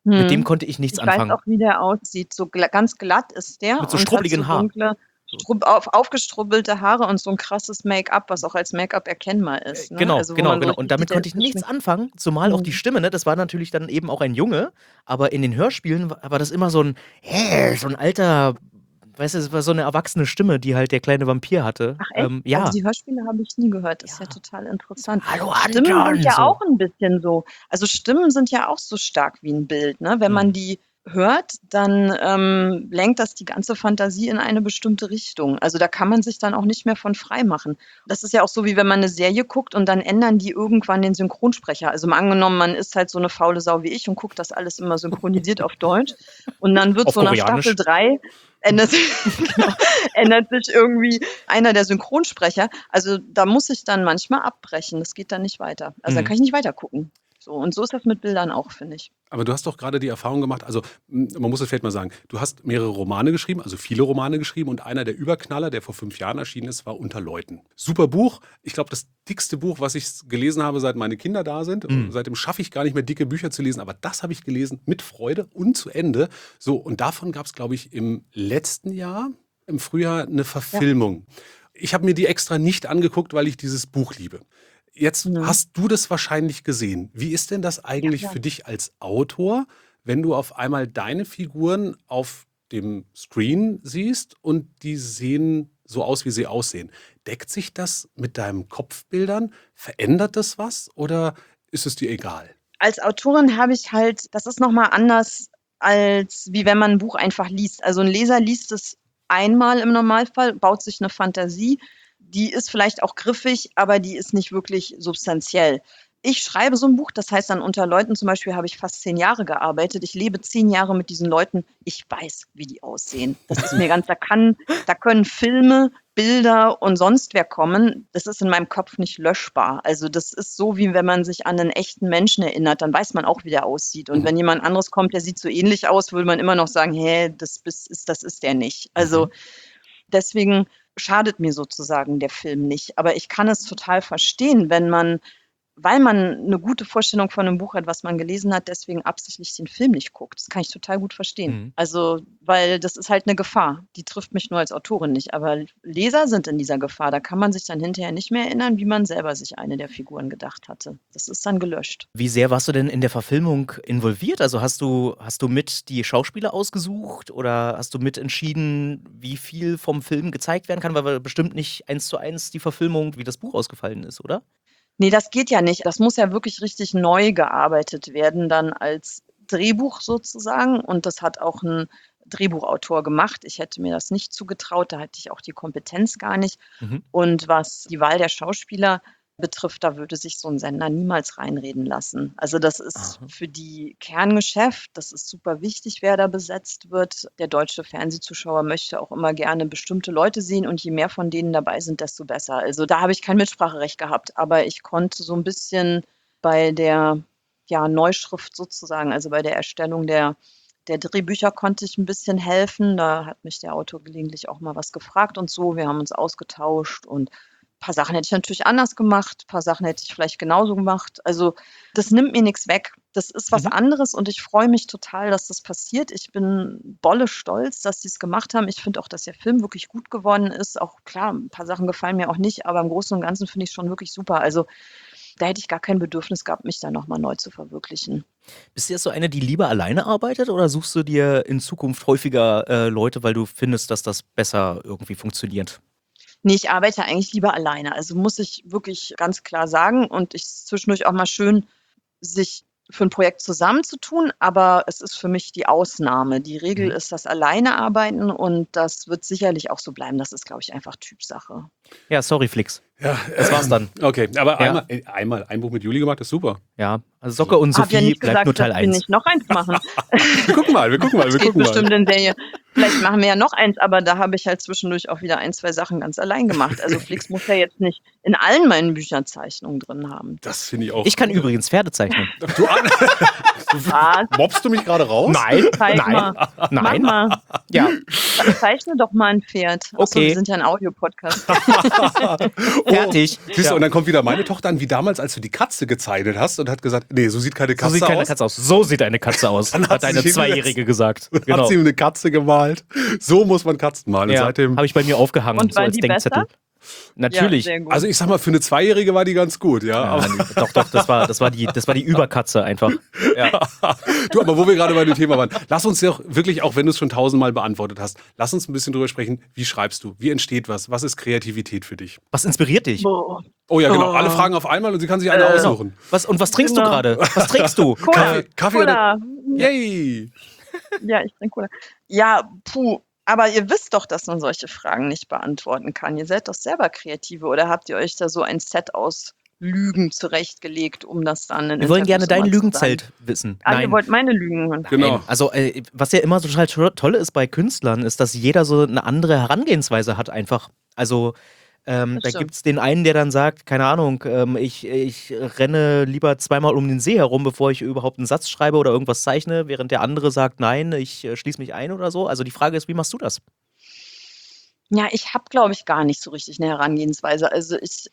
Mit Hm. dem konnte ich nichts Ich anfangen. weiß auch, wie der aussieht. So gla ganz glatt ist der Mit so und hat strubbligen so Haaren. dunkle, strub auf aufgestrubbelte Haare und so 'n krasses Make-up, was auch als Make-up erkennbar Äh, ist, ne? genau, Also, wo genau, man so genau. richtig Und damit sieht, der konnte ist ich nichts geschminkt. anfangen, zumal auch die Mhm. Stimme, ne? Das war natürlich dann eben auch ein Junge, aber in den Hörspielen wa war das immer so 'n äh, so 'n alter, weißt du, es war so 'ne erwachsene Stimme, die halt der kleine Vampir hatte. Ach echt? Ähm, Also, ja. die Hörspiele habe ich nie gehört. Das ist ja Ja. total So: interessant. „Hallo Stimmen sind Anton!“ ja So. auch 'n bisschen so also, Stimmen sind ja auch so stark wie 'n Bild, ne? Wenn man Mhm. die hört, dann, ähm, lenkt das die ganze Fantasie in eine bestimmte Richtung. Also, da kann man sich dann auch nicht mehr von freimachen. Das ist ja auch so, wie wenn man 'ne Serie guckt und dann ändern die irgendwann den Synchronsprecher. Also, mal angenommen, man ist halt so 'ne faule Sau wie ich und guckt das alles immer synchronisiert auf Deutsch und dann wird Auf so nach Staffel Koreanisch. drei ändert genau, ändert sich irgendwie einer der Synchronsprecher. Also, da muss ich dann manchmal abbrechen. Das geht dann nicht weiter. Also, dann Mhm. kann ich nicht weiter gucken. So, und so ist das mit Bildern auch, finde ich. Aber du hast doch grade die Erfahrung gemacht also, hm, man muss es vielleicht mal sagen, du hast mehrere Romane geschrieben, also viele Romane geschrieben und einer der Überknaller, der vor fünf Jahren erschienen ist, war „Unter Leuten“. Super Buch. Ich glaube, das dickste Buch, was ich s gelesen habe, seit meine Kinder da sind. Mhm. Seitdem schaffe ich gar nicht mehr, dicke Bücher zu lesen, aber das habe ich gelesen mit Freude und zu Ende. So, und davon gab's, glaube ich, im letzten Jahr, im Frühjahr, 'ne Ja. Verfilmung. Ich habe mir die extra nicht angeguckt, weil ich dieses Buch liebe. Jetzt Mhm. hast du das wahrscheinlich gesehen. Wie ist denn das Ja, eigentlich klar. für dich als Autor, wenn du auf einmal deine Figuren auf dem Screen siehst und die sehen so aus, wie sie aussehen? Deckt sich das mit deinen Kopfbildern? Verändert das was oder ist es dir egal? Als Autorin habe ich halt das ist noch mal anders, als wie wenn man 'n Buch einfach liest. Also, 'n Leser liest es einmal im Normalfall, baut sich 'ne Fantasie, die ist vielleicht auch griffig, aber die ist nicht wirklich substanziell. Ich schreibe so 'n Buch, das heißt an „Unter Leuten“ zum Beispiel habe ich fast zehn Jahre gearbeitet. Ich lebe zehn Jahre mit diesen Leuten. Ich weiß, wie die aussehen. Das ist mir ganz da kann da können Filme, Bilder und sonst wer kommen. Das ist in meinem Kopf nicht löschbar. Also, das ist so, wie wenn man sich an 'nen echten Menschen erinnert, dann weiß man auch, wie der aussieht. Und Mhm. wenn jemand anderes kommt, der sieht so ähnlich aus, würde man immer noch sagen: „Hä, das bist ist das ist der nicht.“ Also, Mhm. deswegen schadet mir sozusagen der Film nicht. Aber ich kann es total verstehen, wenn man weil man 'ne gute Vorstellung von 'nem Buch hat, was man gelesen hat, deswegen absichtlich den Film nicht guckt. Das kann ich total gut verstehen. Mhm. Also, weil das ist halt 'ne Gefahr. Die trifft mich nur als Autorin nicht, aber L Leser sind in dieser Gefahr. Da kann man sich dann hinterher nicht mehr erinnern, wie man selber sich eine der Figuren gedacht hatte. Das ist dann gelöscht. Wie sehr warst du denn in der Verfilmung involviert? Also, hast du hast du mit die Schauspieler ausgesucht oder hast du mitentschieden, wie viel vom Film gezeigt werden kann? Weil weil bestimmt nicht eins zu eins die Verfilmung wie das Buch ausgefallen ist, oder? Ne, das geht ja nicht. Das muss ja wirklich richtig neu gearbeitet werden dann als Drehbuch sozusagen und das hat auch 'n Drehbuchautor gemacht. Ich hätte mir das nicht zugetraut, da hätte ich auch die Kompetenz gar nicht. Mhm. Und was die Wahl der Schauspieler betrifft, da würde sich so 'n Sender niemals reinreden lassen. Also, das ist Aha. für die Kerngeschäft. Das ist super wichtig, wer da besetzt wird. Der deutsche Fernsehzuschauer möchte auch immer gerne bestimmte Leute sehen und je mehr von denen dabei sind, desto besser. Also, da habe ich kein Mitspracherecht gehabt, aber ich konnte so 'n bisschen bei der, ja, Neuschrift sozusagen, also, bei der Erstellung der der Drehbücher konnte ich 'n bisschen helfen. Da hat mich der Autor gelegentlich auch mal was gefragt und so. Wir haben uns ausgetauscht und paar Sachen hätte ich natürlich anders gemacht, paar Sachen hätte ich vielleicht genauso gemacht. Also, das nimmt mir nix weg. Das ist was Mhm. anderes und ich freue mich total, dass das passiert. Ich bin bolle stolz, dass die's gemacht haben. Ich finde auch, dass der Film wirklich gut geworden ist. Auch klar, 'n paar Sachen gefallen mir auch nicht, aber im Großen und Ganzen finde ich's schon wirklich super. Also, da hätte ich gar kein Bedürfnis gehabt, mich da noch mal neu zu verwirklichen. Bist du jetzt so eine, die lieber alleine arbeitet oder suchst du dir in Zukunft häufiger, äh, Leute, weil du findest, dass das besser irgendwie funktioniert? Ne, ich arbeite eigentlich lieber alleine. Also, muss ich wirklich ganz klar sagen und ich ist zwischendurch auch mal schön, sich für 'n Projekt zusammenzutun, aber es ist für mich die Ausnahme. Die Regel Mhm. ist das Alleine-Arbeiten und das wird sicherlich auch so bleiben. Das ist, glaube ich, einfach Typsache. Ja, sorry, Flix. Ja, Das war's dann. Okay, aber Ja. einmal äh, einmal ein Buch mit Juli gemacht, ist super. Ja, also Socke und Habe ja Sophie nicht bleibt gesagt, nur dass Teil wir eins. nicht noch eins machen. Wir gucken mal, wir gucken mal, Das wir geht gucken mal. bestimmt in Serie. Vielleicht machen wir ja noch eins, aber da habe ich halt zwischendurch auch wieder ein, zwei Sachen ganz allein gemacht. Also Flix muss ja jetzt nicht in allen meinen Büchern Zeichnungen drin haben. Das finde ich auch. Ich kann übrigens Pferde zeichnen. Du, An- Was? Mobst du mich gerade raus? Nein, Zeig nein, mal. Mach nein. mal. Ja, Zeichne doch mal ein Pferd. Achso, Okay. wir sind ja ein Audiopodcast. fertig. Siehst du, Ja. und dann kommt wieder meine Tochter an, wie damals, als du die Katze gezeichnet hast und hat gesagt, nee, so sieht keine So Katze sieht keine aus. Katze aus. So sieht eine Katze aus, Dann hat hat sie eine sich Zweijährige gesagt. Hat Genau. sie ihm eine Katze gemalt. So muss man Katzen malen. Und Ja, seitdem, habe ich bei mir aufgehangen, Und so war als die Denkzettel. besser? Natürlich. Ja, sehr gut. also ich sag mal, für eine Zweijährige war die ganz gut, ja. Ja, Aber, nee, doch, doch, das war, das war die, das war die Überkatze einfach. Ja. du, aber wo wir gerade bei dem Thema waren, lass uns doch wirklich, auch wenn du es schon tausendmal beantwortet hast, lass uns ein bisschen drüber sprechen, wie schreibst du? Wie entsteht was? Was ist Kreativität für dich? Was inspiriert dich? Boah. Oh ja, genau. Oh. Alle Fragen auf einmal und sie kann sich eine Äh, aussuchen. Was, und was trinkst Genau. du gerade? Was trinkst du? Cola. Kaffee, Kaffee oder... Cola. Yay! Ja, ich trinke Cola. Ja, puh. Aber ihr wisst doch, dass man solche Fragen nicht beantworten kann. Ihr seid doch selber Kreative oder habt ihr euch da so ein Set aus Lügen zurechtgelegt, um das dann in Wir wollen gerne dein Interviews immer zu sagen? Lügenzelt wissen. Ah, ihr wollt meine Lügen hören. Genau. Nein. Also, äh, was ja immer total to- toll ist bei Künstlern, ist, dass jeder so eine andere Herangehensweise hat einfach. Also, ähm, Das da stimmt. gibt es den einen, der dann sagt, keine Ahnung, ähm, ich, ich renne lieber zweimal um den See herum, bevor ich überhaupt einen Satz schreibe oder irgendwas zeichne, während der andere sagt, nein, ich äh, schließe mich ein oder so. Also die Frage ist, wie machst du das? Ja, ich habe, glaube ich, gar nicht so richtig eine Herangehensweise. Also ich,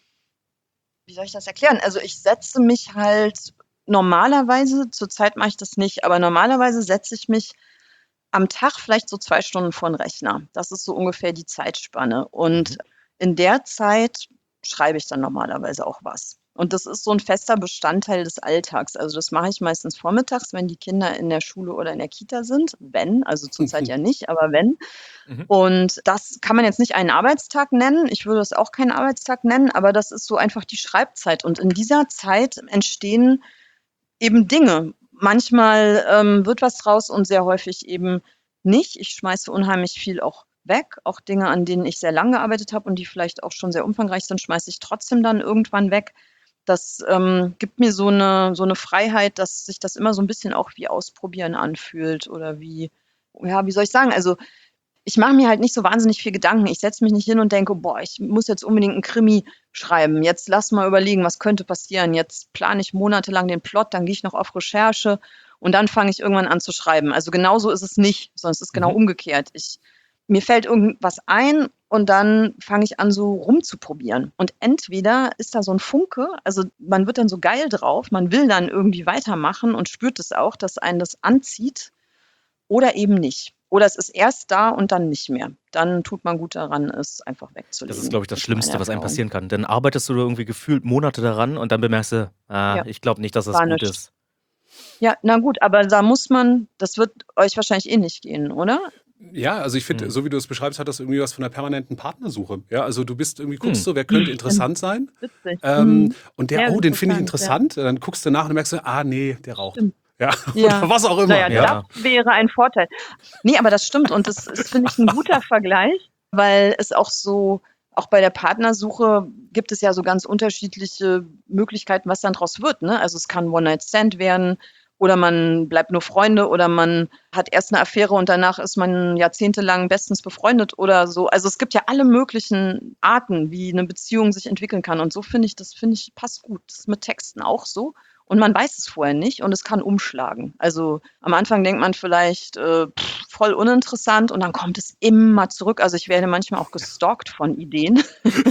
wie soll ich das erklären? Also ich setze mich halt normalerweise, zurzeit mache ich das nicht, aber normalerweise setze ich mich am Tag vielleicht so zwei Stunden vor den Rechner. Das ist so ungefähr die Zeitspanne. Und in der Zeit schreibe ich dann normalerweise auch was. Und das ist so ein fester Bestandteil des Alltags. Also das mache ich meistens vormittags, wenn die Kinder in der Schule oder in der Kita sind. Wenn, also zurzeit ja nicht, aber wenn. Mhm. Und das kann man jetzt nicht einen Arbeitstag nennen. Ich würde es auch keinen Arbeitstag nennen, aber das ist so einfach die Schreibzeit. Und in dieser Zeit entstehen eben Dinge. Manchmal ähm, wird was draus und sehr häufig eben nicht. Ich schmeiße unheimlich viel auch weg. Auch Dinge, an denen ich sehr lange gearbeitet habe und die vielleicht auch schon sehr umfangreich sind, schmeiße ich trotzdem dann irgendwann weg. Das ähm, gibt mir so eine, so eine Freiheit, dass sich das immer so ein bisschen auch wie Ausprobieren anfühlt oder wie, ja, wie soll ich sagen? Also ich mache mir halt nicht so wahnsinnig viel Gedanken. Ich setze mich nicht hin und denke, boah, ich muss jetzt unbedingt einen Krimi schreiben. Jetzt lass mal überlegen, was könnte passieren. Jetzt plane ich monatelang den Plot, dann gehe ich noch auf Recherche und dann fange ich irgendwann an zu schreiben. Also genau so ist es nicht, sondern es ist genau Mhm. umgekehrt. Ich, mir fällt irgendwas ein und dann fange ich an, so rumzuprobieren. Und entweder ist da so ein Funke, also man wird dann so geil drauf, man will dann irgendwie weitermachen und spürt es auch, dass einen das anzieht oder eben nicht. Oder es ist erst da und dann nicht mehr. Dann tut man gut daran, es einfach wegzulegen. Das ist, glaube ich, das ist meine Schlimmste, was einem Erfahrung. passieren kann. Dann arbeitest du irgendwie gefühlt Monate daran und dann bemerkst du, ah, Ja. ich glaube nicht, dass das War gut nichts. ist. Ja, na gut, aber da muss man, das wird euch wahrscheinlich eh nicht gehen, oder? Ja, also ich finde, Hm. so wie du es beschreibst, hat das irgendwie was von einer permanenten Partnersuche. Ja, also du bist irgendwie, guckst Hm. so, wer könnte interessant sein? Witzig. Ähm, Mhm. und der, Ja, oh, den finde ich interessant, interessant. Dann guckst du nach und merkst du, ah, nee, der raucht. Stimmt. Ja, Ja. oder was auch immer. Naja, Ja. das wäre ein Vorteil. Nee, aber das stimmt und das ist, finde ich, ein guter Vergleich, weil es auch so, auch bei der Partnersuche gibt es ja so ganz unterschiedliche Möglichkeiten, was dann draus wird. Ne? Also es kann ein One-Night-Stand werden oder man bleibt nur Freunde oder man hat erst eine Affäre und danach ist man jahrzehntelang bestens befreundet oder so. Also es gibt ja alle möglichen Arten, wie eine Beziehung sich entwickeln kann und so finde ich, das finde ich passt gut. Das ist mit Texten auch so. Und man weiß es vorher nicht und es kann umschlagen. Also am Anfang denkt man vielleicht äh, pff, voll uninteressant und dann kommt es immer zurück. Also ich werde manchmal auch gestalkt von Ideen,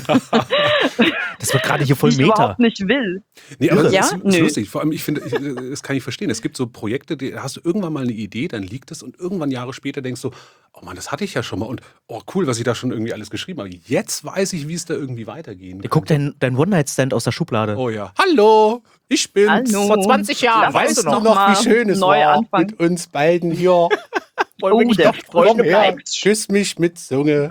Das wird gerade hier voll die ich Meta. überhaupt nicht will. Nee, aber das Ja? ist, ist Nö. lustig. Vor allem, ich finde, ich, das kann ich verstehen. Es gibt so Projekte, die, da hast du irgendwann mal eine Idee, dann liegt es und irgendwann Jahre später denkst du, oh Mann, das hatte ich ja schon mal und oh cool, was ich da schon irgendwie alles geschrieben habe. Jetzt weiß ich, wie es da irgendwie weitergehen kann. Guck dein, dein One-Night-Stand aus der Schublade. Oh ja. Hallo, ich bin's. Hallo. Vor zwanzig Jahren, Lass weißt uns du noch? noch mal wie schön es neu war anfangen. mit uns beiden hier. Wollen wir Oh, nicht der doch Freunde Freunde bleiben? bleibt. Küss mich mit Zunge.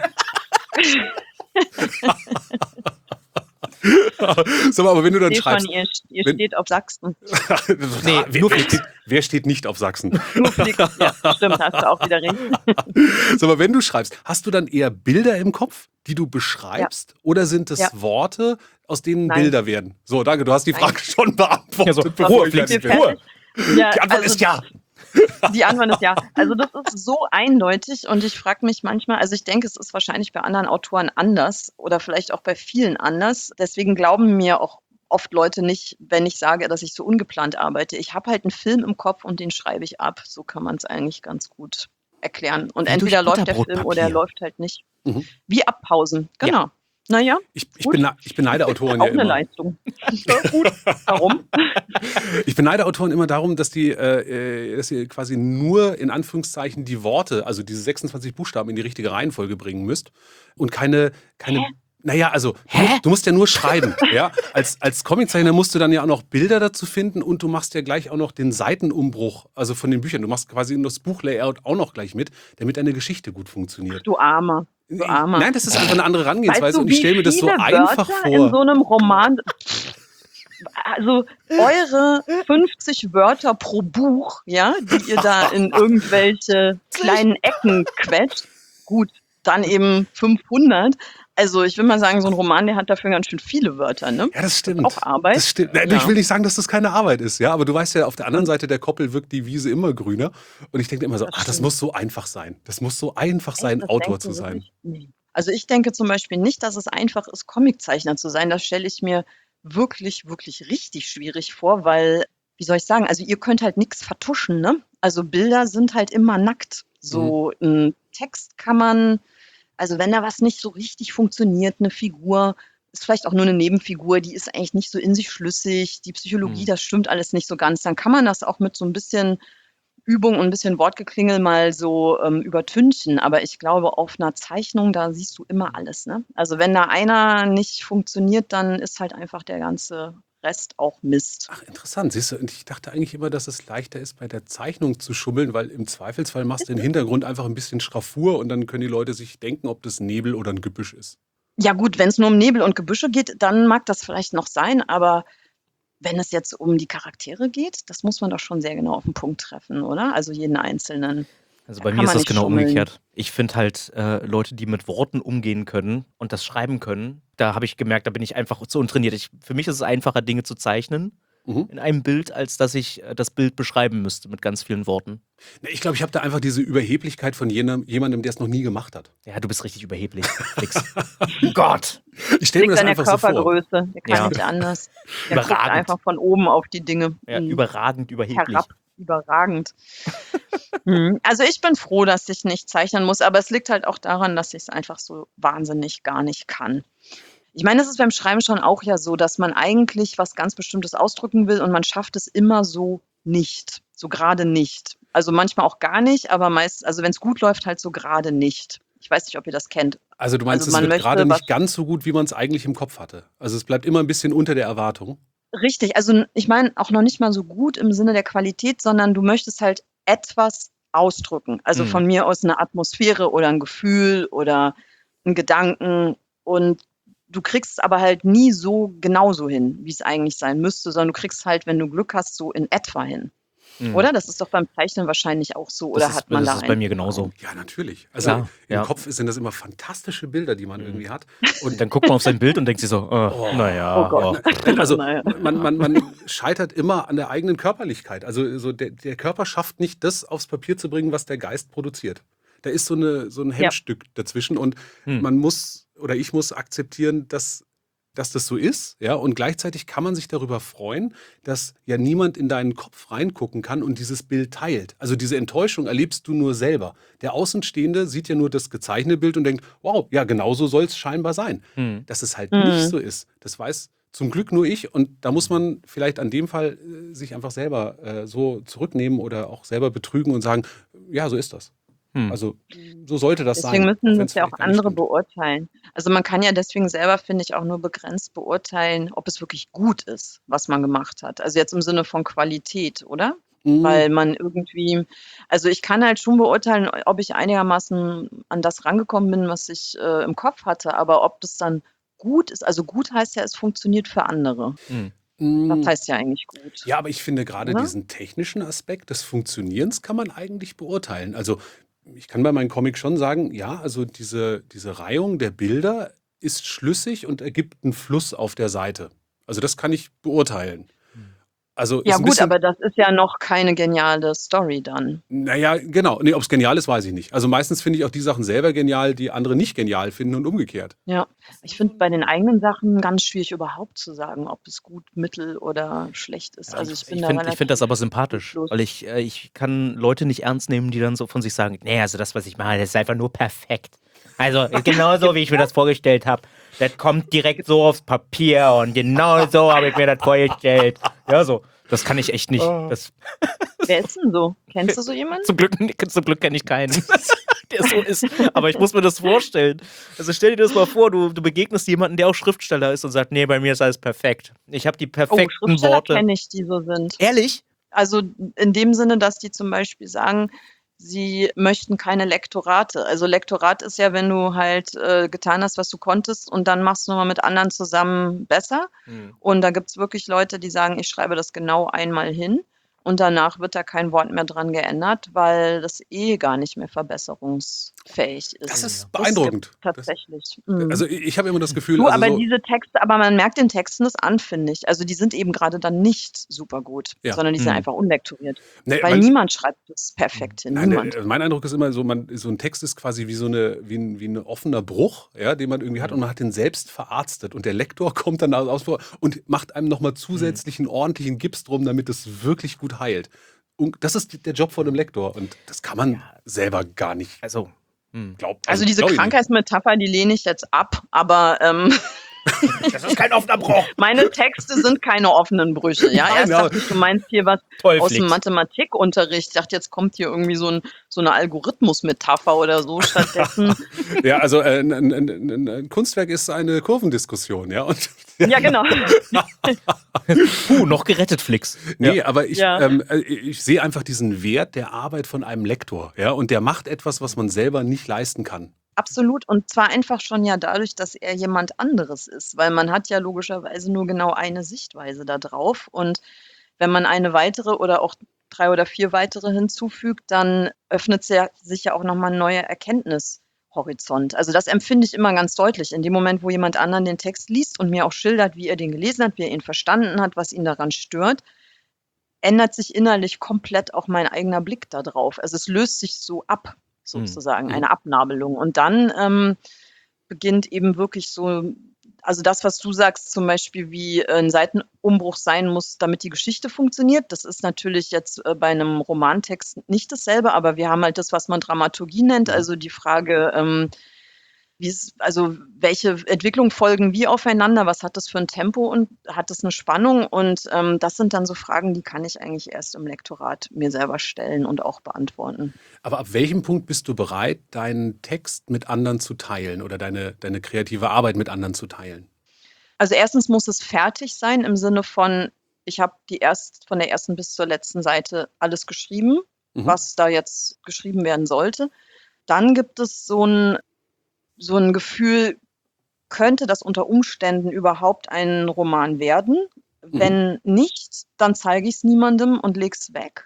Sag mal, aber wenn du dann Stefan, schreibst. ihr, ihr wenn- steht auf Sachsen. nee, wer, nur wer, Flix. steht, wer steht nicht auf Sachsen? Nur Flix. Ja, stimmt, hast du auch wieder recht. Sag mal, wenn du schreibst, hast du dann eher Bilder im Kopf, die du beschreibst? Oder sind es Ja. Worte, aus denen Nein. Bilder werden? So, danke, du hast die Nein. Frage schon beantwortet. Ja, so, bevor Ruhe, ich Flix, fertig bin. Ruhe. Ja, Die Antwort also ist ja. Die Antwort ist ja. Also das ist so eindeutig und ich frage mich manchmal, also ich denke, es ist wahrscheinlich bei anderen Autoren anders oder vielleicht auch bei vielen anders. Deswegen glauben mir auch oft Leute nicht, wenn ich sage, dass ich so ungeplant arbeite. Ich habe halt einen Film im Kopf und den schreibe ich ab. So kann man es eigentlich ganz gut erklären. Und Wie durch entweder läuft der Film Butterbrotpapier. oder er läuft halt nicht. Mhm. Wie abpausen, genau. Naja, Ich, ich, Gut. bene- ich beneide Autoren auch ja eine immer. Leistung. Ja, gut. Warum? Ich beneide Autoren immer darum, dass die, äh, äh, dass sie quasi nur in Anführungszeichen die Worte, also diese sechsundzwanzig Buchstaben in die richtige Reihenfolge bringen müsst und keine, keine. Naja, also du musst, du musst ja nur schreiben. Ja? Als, als Comiczeichner musst du dann ja auch noch Bilder dazu finden und du machst ja gleich auch noch den Seitenumbruch, also von den Büchern. Du machst quasi das Buchlayout auch noch gleich mit, damit deine Geschichte gut funktioniert. Du Armer. Du Armer. Nein, das ist einfach eine andere Weißt Herangehensweise du, und ich wie stelle mir das so viele einfach Wörter in so vor. einem Roman. Also eure fünfzig Wörter pro Buch, ja, die ihr da in irgendwelche kleinen Ecken quetscht. Gut, dann eben fünfhundert. Also ich will mal sagen, so ein Roman, der hat dafür ganz schön viele Wörter, ne? Ja, das stimmt. Auch Arbeit. Das stimmt. Nein, Ja. Ich will nicht sagen, dass das keine Arbeit ist, ja, aber du weißt ja, auf der anderen Seite der Koppel wirkt die Wiese immer grüner. Und ich denke immer so, Das ach, das stimmt. muss so einfach sein. Das muss so einfach sein, Das Autor denkst zu du sein. wirklich? Nee. Also ich denke zum Beispiel nicht, dass es einfach ist, Comiczeichner zu sein. Das stelle ich mir wirklich, wirklich richtig schwierig vor, weil, wie soll ich sagen, also ihr könnt halt nichts vertuschen, ne? Also Bilder sind halt immer nackt. So ein Text kann man, also wenn da was nicht so richtig funktioniert, eine Figur, ist vielleicht auch nur eine Nebenfigur, die ist eigentlich nicht so in sich schlüssig, die Psychologie, Mhm. das stimmt alles nicht so ganz, dann kann man das auch mit so ein bisschen Übung und ein bisschen Wortgeklingel mal so ähm, übertünchen. Aber ich glaube, auf einer Zeichnung, da siehst du immer alles. Ne? Also wenn da einer nicht funktioniert, dann ist halt einfach der ganze Rest auch Mist. Ach, interessant. Siehst du, und ich dachte eigentlich immer, dass es leichter ist, bei der Zeichnung zu schummeln, weil im Zweifelsfall machst du im Hintergrund einfach ein bisschen Schraffur und dann können die Leute sich denken, ob das Nebel oder ein Gebüsch ist. Ja gut, wenn es nur um Nebel und Gebüsche geht, dann mag das vielleicht noch sein, aber wenn es jetzt um die Charaktere geht, das muss man doch schon sehr genau auf den Punkt treffen, oder? Also jeden Einzelnen. Also Da bei kann mir ist man das nicht genau schummeln. umgekehrt. Ich finde halt äh, Leute, die mit Worten umgehen können und das schreiben können, da habe ich gemerkt, da bin ich einfach zu untrainiert. Ich, für mich ist es einfacher, Dinge zu zeichnen Mhm. in einem Bild, als dass ich äh, das Bild beschreiben müsste mit ganz vielen Worten. Nee, Ich glaube, ich habe da einfach diese Überheblichkeit von jenem, jemandem, der es noch nie gemacht hat. Ja, du bist richtig überheblich, Flix. Gott! Ich stelle mir Liegt das an der einfach so vor. Körpergröße. Der kann Ja. nicht anders. Der guckt Überragend. einfach von oben auf die Dinge. Ja, Mhm. überragend überheblich. Herab. Überragend. Mhm. Also ich bin froh, dass ich nicht zeichnen muss, aber es liegt halt auch daran, dass ich es einfach so wahnsinnig gar nicht kann. Ich meine, es ist beim Schreiben schon auch ja so, dass man eigentlich was ganz Bestimmtes ausdrücken will und man schafft es immer so nicht. So gerade nicht. Also manchmal auch gar nicht, aber meist, also wenn es gut läuft, halt so gerade nicht. Ich weiß nicht, ob ihr das kennt. Also du meinst, Also es man wird möchte gerade was- nicht ganz so gut, wie man es eigentlich im Kopf hatte. Also es bleibt immer ein bisschen unter der Erwartung. Richtig, also n- ich meine auch noch nicht mal so gut im Sinne der Qualität, sondern du möchtest halt etwas ausdrücken. Also Mhm. von mir aus eine Atmosphäre oder ein Gefühl oder einen Gedanken und du kriegst es aber halt nie so genauso hin, wie es eigentlich sein müsste, sondern du kriegst halt, wenn du Glück hast, so in etwa hin. Mhm. Oder? Das ist doch beim Zeichnen wahrscheinlich auch so. Oder Das hat ist, man das da ist bei einen- mir genauso. Ja, natürlich. Also Klar, im ja. Kopf sind das immer fantastische Bilder, die man irgendwie hat. Und dann guckt man auf sein Bild und denkt sich so, äh, Oh. naja. Oh Gott. Also Naja. man, man, man scheitert immer an der eigenen Körperlichkeit. Also so der, der Körper schafft nicht das aufs Papier zu bringen, was der Geist produziert. Da ist so, eine, so ein Hemmstück dazwischen und Hm. man muss oder ich muss akzeptieren, dass, dass das so ist. Ja? Und gleichzeitig kann man sich darüber freuen, dass ja niemand in deinen Kopf reingucken kann und dieses Bild teilt. Also diese Enttäuschung erlebst du nur selber. Der Außenstehende sieht ja nur das gezeichnete Bild und denkt, wow, ja, genauso soll es scheinbar sein. Hm. Dass es halt Mhm. nicht so ist, das weiß zum Glück nur ich. Und da muss man vielleicht an dem Fall äh, sich einfach selber äh, so zurücknehmen oder auch selber betrügen und sagen, ja, so ist das. Hm. Also so sollte das Deswegen sein. müssen auch das wenn's ja auch vielleicht gar nicht andere stimmt. beurteilen. Also man kann ja deswegen selber, finde ich, auch nur begrenzt beurteilen, ob es wirklich gut ist, was man gemacht hat. Also jetzt im Sinne von Qualität, oder? Mhm. Weil man irgendwie, also ich kann halt schon beurteilen, ob ich einigermaßen an das rangekommen bin, was ich äh, im Kopf hatte, aber ob das dann gut ist, also gut heißt ja, es funktioniert für andere. Hm. Mm, Das heißt ja eigentlich gut. Ja, aber ich finde gerade Oder? diesen technischen Aspekt des Funktionierens kann man eigentlich beurteilen. Also ich kann bei meinem Comic schon sagen, ja, also diese, diese Reihung der Bilder ist schlüssig und ergibt einen Fluss auf der Seite. Also das kann ich beurteilen. Also Ja ist ein gut, bisschen, aber das ist ja noch keine geniale Story dann. naja, genau. Nee, ob es genial ist, weiß ich nicht. Also meistens finde ich auch die Sachen selber genial, die andere nicht genial finden und umgekehrt. Ja. Ich finde bei den eigenen Sachen ganz schwierig überhaupt zu sagen, ob es gut, mittel oder schlecht ist. Ja, Also ich bin ich da finde ich find das relativ aber sympathisch, los. weil ich, äh, ich kann Leute nicht ernst nehmen, die dann so von sich sagen, nee, also das, was ich mache, das ist einfach nur perfekt. Also genau so, wie ich mir das vorgestellt habe. Das kommt direkt so aufs Papier und genau so habe ich mir das vorgestellt. Ja, so. Das kann ich echt nicht. Das, Wer ist denn so? Kennst du so jemanden? zum Glück, zum Glück kenne ich keinen, der so ist. Aber ich muss mir das vorstellen. Also stell dir das mal vor, du, du begegnest jemanden, der auch Schriftsteller ist und sagt, nee, bei mir ist alles perfekt. Ich habe die Oh, perfekten Schriftsteller Worte. kenne ich, die so sind. Ehrlich? Also in dem Sinne, dass die zum Beispiel sagen, sie möchten keine Lektorate. Also Lektorat ist ja, wenn du halt äh, getan hast, was du konntest und dann machst du nochmal mit anderen zusammen besser. Hm. Und da gibt's wirklich Leute, die sagen, ich schreibe das genau einmal hin und danach wird da kein Wort mehr dran geändert, weil das eh gar nicht mehr verbesserungsfähig ist. Das ist Das beeindruckend. gibt Das, tatsächlich. Mhm. also ich, ich habe immer das Gefühl, Du, also aber so, diese Texte, aber man merkt den Texten das an, finde ich. Also die sind eben gerade dann nicht super gut, ja. sondern die sind Hm. einfach unlektoriert. Nee, Weil weil- niemand schreibt das perfekt hin. Nein, Niemand. der, mein Eindruck ist immer so, man, so ein Text ist quasi wie so eine, wie ein, wie ein offener Bruch, ja, den man irgendwie hat und man hat den selbst verarztet und der Lektor kommt dann aus und macht einem nochmal zusätzlichen ordentlichen Gips drum, damit es wirklich gut heilt. Und das ist der Job von einem Lektor und das kann man selber gar nicht Also, hm. glauben. Also diese glaub ich nicht. Krankheitsmetapher, die lehne ich jetzt ab, aber ähm, Das ist kein offener Bruch. meine Texte sind keine offenen Brüche. Ja, Nein, erst aber- dachte ich, du meinst hier was Toll, aus dem Flix. Mathematikunterricht. Ich dachte, jetzt kommt hier irgendwie so, ein, so eine Algorithmusmetapher oder so. Stattdessen, Ja, also äh, ein, ein, ein, ein Kunstwerk ist eine Kurvendiskussion, ja. Und, ja genau. Puh, noch gerettet, Flix. nee, aber ich, Ja. ähm, äh, ich sehe einfach diesen Wert der Arbeit von einem Lektor, ja. Und der macht etwas, was man selber nicht leisten kann. Absolut. Und zwar einfach schon ja dadurch, dass er jemand anderes ist, weil man hat ja logischerweise nur genau eine Sichtweise da drauf. Und wenn man eine weitere oder auch drei oder vier weitere hinzufügt, dann öffnet ja- sich ja auch nochmal ein neuer Erkenntnishorizont. Also das empfinde ich immer ganz deutlich. In dem Moment, wo jemand anderen den Text liest und mir auch schildert, wie er den gelesen hat, wie er ihn verstanden hat, was ihn daran stört, ändert sich innerlich komplett auch mein eigener Blick da drauf. Also es löst sich so ab, sozusagen, Mhm. eine Abnabelung. Und dann ähm, beginnt eben wirklich so, also das, was du sagst, zum Beispiel, wie äh, ein Seitenumbruch sein muss, damit die Geschichte funktioniert. Das ist natürlich jetzt äh, bei einem Romantext nicht dasselbe, aber wir haben halt das, was man Dramaturgie nennt, Mhm. also die Frage, ähm, wie es, also welche Entwicklungen folgen wie aufeinander, was hat das für ein Tempo und hat das eine Spannung? Und ähm, das sind dann so Fragen, die kann ich eigentlich erst im Lektorat mir selber stellen und auch beantworten. Aber ab welchem Punkt bist du bereit, deinen Text mit anderen zu teilen oder deine, deine kreative Arbeit mit anderen zu teilen? Also erstens muss es fertig sein im Sinne von, ich habe die erst von der ersten bis zur letzten Seite alles geschrieben, Mhm. was da jetzt geschrieben werden sollte. Dann gibt es so ein, so ein Gefühl, könnte das unter Umständen überhaupt ein Roman werden? Wenn nicht, dann zeige ich es niemandem und lege es weg.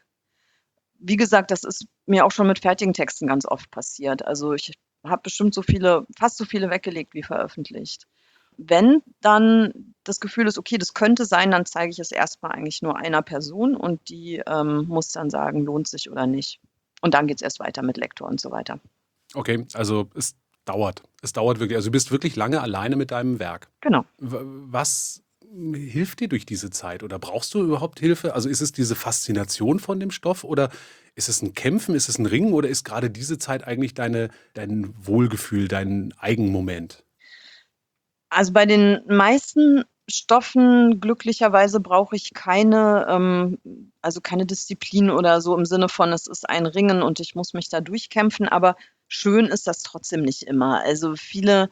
Wie gesagt, das ist mir auch schon mit fertigen Texten ganz oft passiert. Also ich habe bestimmt so viele, fast so viele weggelegt wie veröffentlicht. Wenn dann das Gefühl ist, okay, das könnte sein, dann zeige ich es erstmal eigentlich nur einer Person und die ähm, muss dann sagen, lohnt sich oder nicht. Und dann geht es erst weiter mit Lektor und so weiter. Okay, also es dauert. Es dauert wirklich. Also du bist wirklich lange alleine mit deinem Werk. Genau. W- Was hilft dir durch diese Zeit oder brauchst du überhaupt Hilfe? Also ist es diese Faszination von dem Stoff oder ist es ein Kämpfen, ist es ein Ringen oder ist gerade diese Zeit eigentlich deine, dein Wohlgefühl, dein Eigenmoment? Also bei den meisten Stoffen glücklicherweise brauche ich keine, ähm, also keine Disziplin oder so im Sinne von, es ist ein Ringen und ich muss mich da durchkämpfen, aber schön ist das trotzdem nicht immer. Also viele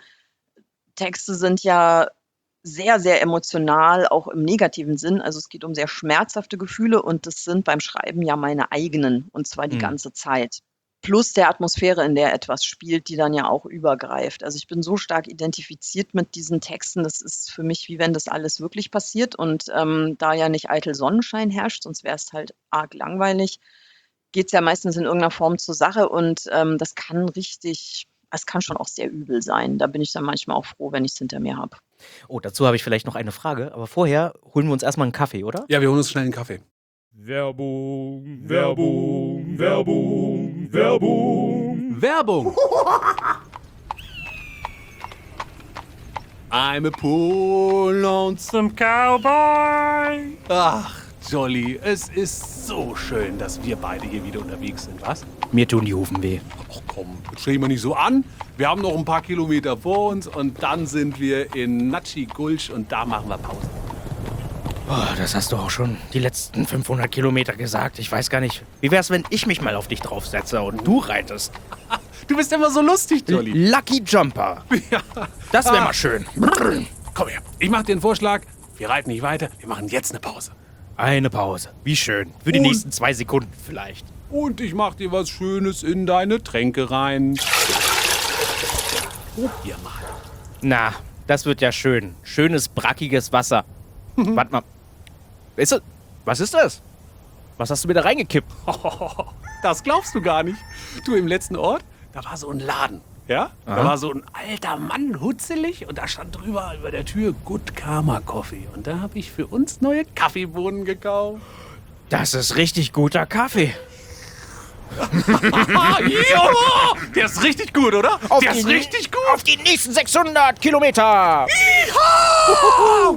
Texte sind ja sehr, sehr emotional, auch im negativen Sinn. Also es geht um sehr schmerzhafte Gefühle und das sind beim Schreiben ja meine eigenen und zwar die Mhm. ganze Zeit. Plus der Atmosphäre, in der etwas spielt, die dann ja auch übergreift. Also ich bin so stark identifiziert mit diesen Texten, das ist für mich wie wenn das alles wirklich passiert und ähm, da ja nicht eitel Sonnenschein herrscht, sonst wäre es halt arg langweilig, geht es ja meistens in irgendeiner Form zur Sache und ähm, das kann richtig, es kann schon auch sehr übel sein. Da bin ich dann manchmal auch froh, wenn ich es hinter mir habe. Oh, dazu habe ich vielleicht noch eine Frage, aber vorher holen wir uns erstmal einen Kaffee, oder? Ja, wir holen uns schnell einen Kaffee. Werbung, Werbung, Werbung, Werbung. Werbung! I'm a poor lonesome cowboy. Ach, Jolly, es ist so schön, dass wir beide hier wieder unterwegs sind, was? Mir tun die Hufen weh. Ach komm, jetzt stell dich mal nicht so an. Wir haben noch ein paar Kilometer vor uns und dann sind wir in Natschi Gulch und da machen wir Pause. Oh, das hast du auch schon die letzten fünfhundert Kilometer gesagt. Ich weiß gar nicht. Wie wär's, wenn ich mich mal auf dich draufsetze und du reitest? Du bist immer so lustig, Jolly. Lucky Jumper. Ja. Das wäre Ah. mal schön. Komm her, ich mach dir einen Vorschlag. Wir reiten nicht weiter, wir machen jetzt eine Pause. Eine Pause. Wie schön. Für die Und- nächsten zwei Sekunden vielleicht. Und ich mach dir was Schönes in deine Tränke rein. Probier mal. Na, das wird ja schön. Schönes, brackiges Wasser. Warte mal. Ist das, was ist das? Was hast du mir da reingekippt? Das glaubst du gar nicht. Du, im letzten Ort, da war so ein Laden. Ja? Da Aha. war so ein alter Mann, hutzelig, und da stand drüber über der Tür Good Karma Coffee. Und da habe ich für uns neue Kaffeebohnen gekauft. Das ist richtig guter Kaffee. Ah, ja, der ist richtig gut, oder? der ist die- richtig gut. Auf die nächsten sechshundert Kilometer. Wuhu!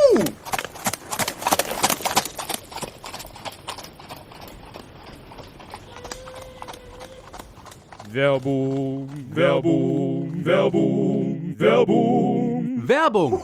Werbung, Werbung, Werbung, Werbung. Werbung.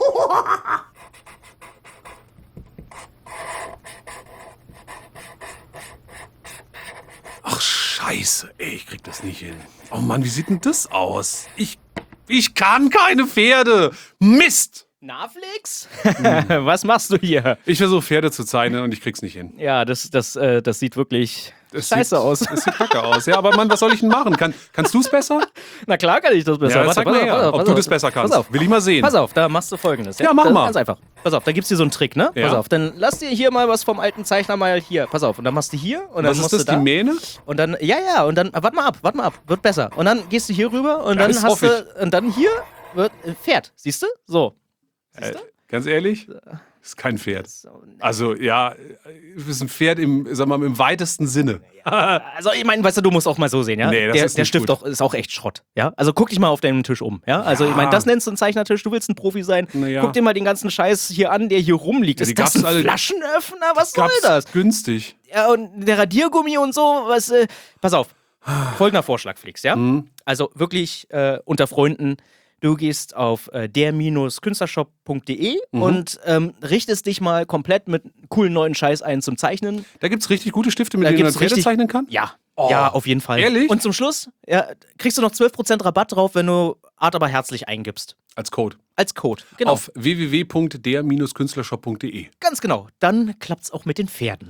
Ach, scheiße. Ey, ich krieg das nicht hin. Oh Mann, wie sieht denn das aus? Ich, ich kann keine Pferde. Mist. Na, Flix? Was machst du hier? Ich versuche Pferde zu zeichnen und ich krieg's nicht hin. Ja, das, das, äh, das sieht wirklich Das scheiße sieht, aus. Das sieht kacke aus. Ja, aber Mann, was soll ich denn machen? Kann, kannst du es besser? Na klar kann ich das besser. Ja, Warte, zeig pass mal auf, her, pass auf, ob pass du auf. das besser kannst. Pass auf. Will ich mal sehen. Pass auf, da machst du Folgendes. Ja, mach das ist mal. Ganz einfach. Pass auf, da gibt's hier so einen Trick, ne? Ja. Pass auf, dann lass dir hier mal was vom alten Zeichner mal hier. Pass auf, und dann machst du hier und dann Was ist musst das, du da. die Mähne? Und dann, ja, ja, und dann, warte mal ab, warte mal ab, wird besser. Und dann gehst du hier rüber und Ja, dann das hast hoffe du, und dann hier wird äh, Pferd, siehst du? So. Äh, ganz ehrlich, das ist kein Pferd. So, ne. Also, ja, es ist ein Pferd im, sag mal, im weitesten Sinne. Also ich meine, weißt du, du musst auch mal so sehen, ja? Nee, das der ist der nicht Stift gut. auch, ist auch echt Schrott, ja? Also guck dich mal auf deinem Tisch um, ja? Also Ja. ich meine, das nennst du einen Zeichnertisch, du willst ein Profi sein. Na ja. Guck dir mal den ganzen Scheiß hier an, der hier rumliegt. Ja, die ist das gab's ein alle- Flaschenöffner? Was soll Gab's das? günstig. Ja, und der Radiergummi und so, was, äh, pass auf. Folgender Vorschlag, Flix, ja? Mhm. Also wirklich äh, unter Freunden, du gehst auf äh, der Künstlershop punkt de Mhm. und ähm, richtest dich mal komplett mit coolen neuen Scheiß ein zum Zeichnen. Da gibt's richtig gute Stifte, mit Da denen man gibt's Pferde richtig- zeichnen kann? Ja, Oh, ja, auf jeden Fall. ehrlich? Und zum Schluss ja, kriegst du noch zwölf Prozent Rabatt drauf, wenn du Art aber herzlich eingibst. Als Code. Als Code. Genau. Auf w w w punkt der Künstlershop punkt de. Ganz genau. Dann klappt's auch mit den Pferden.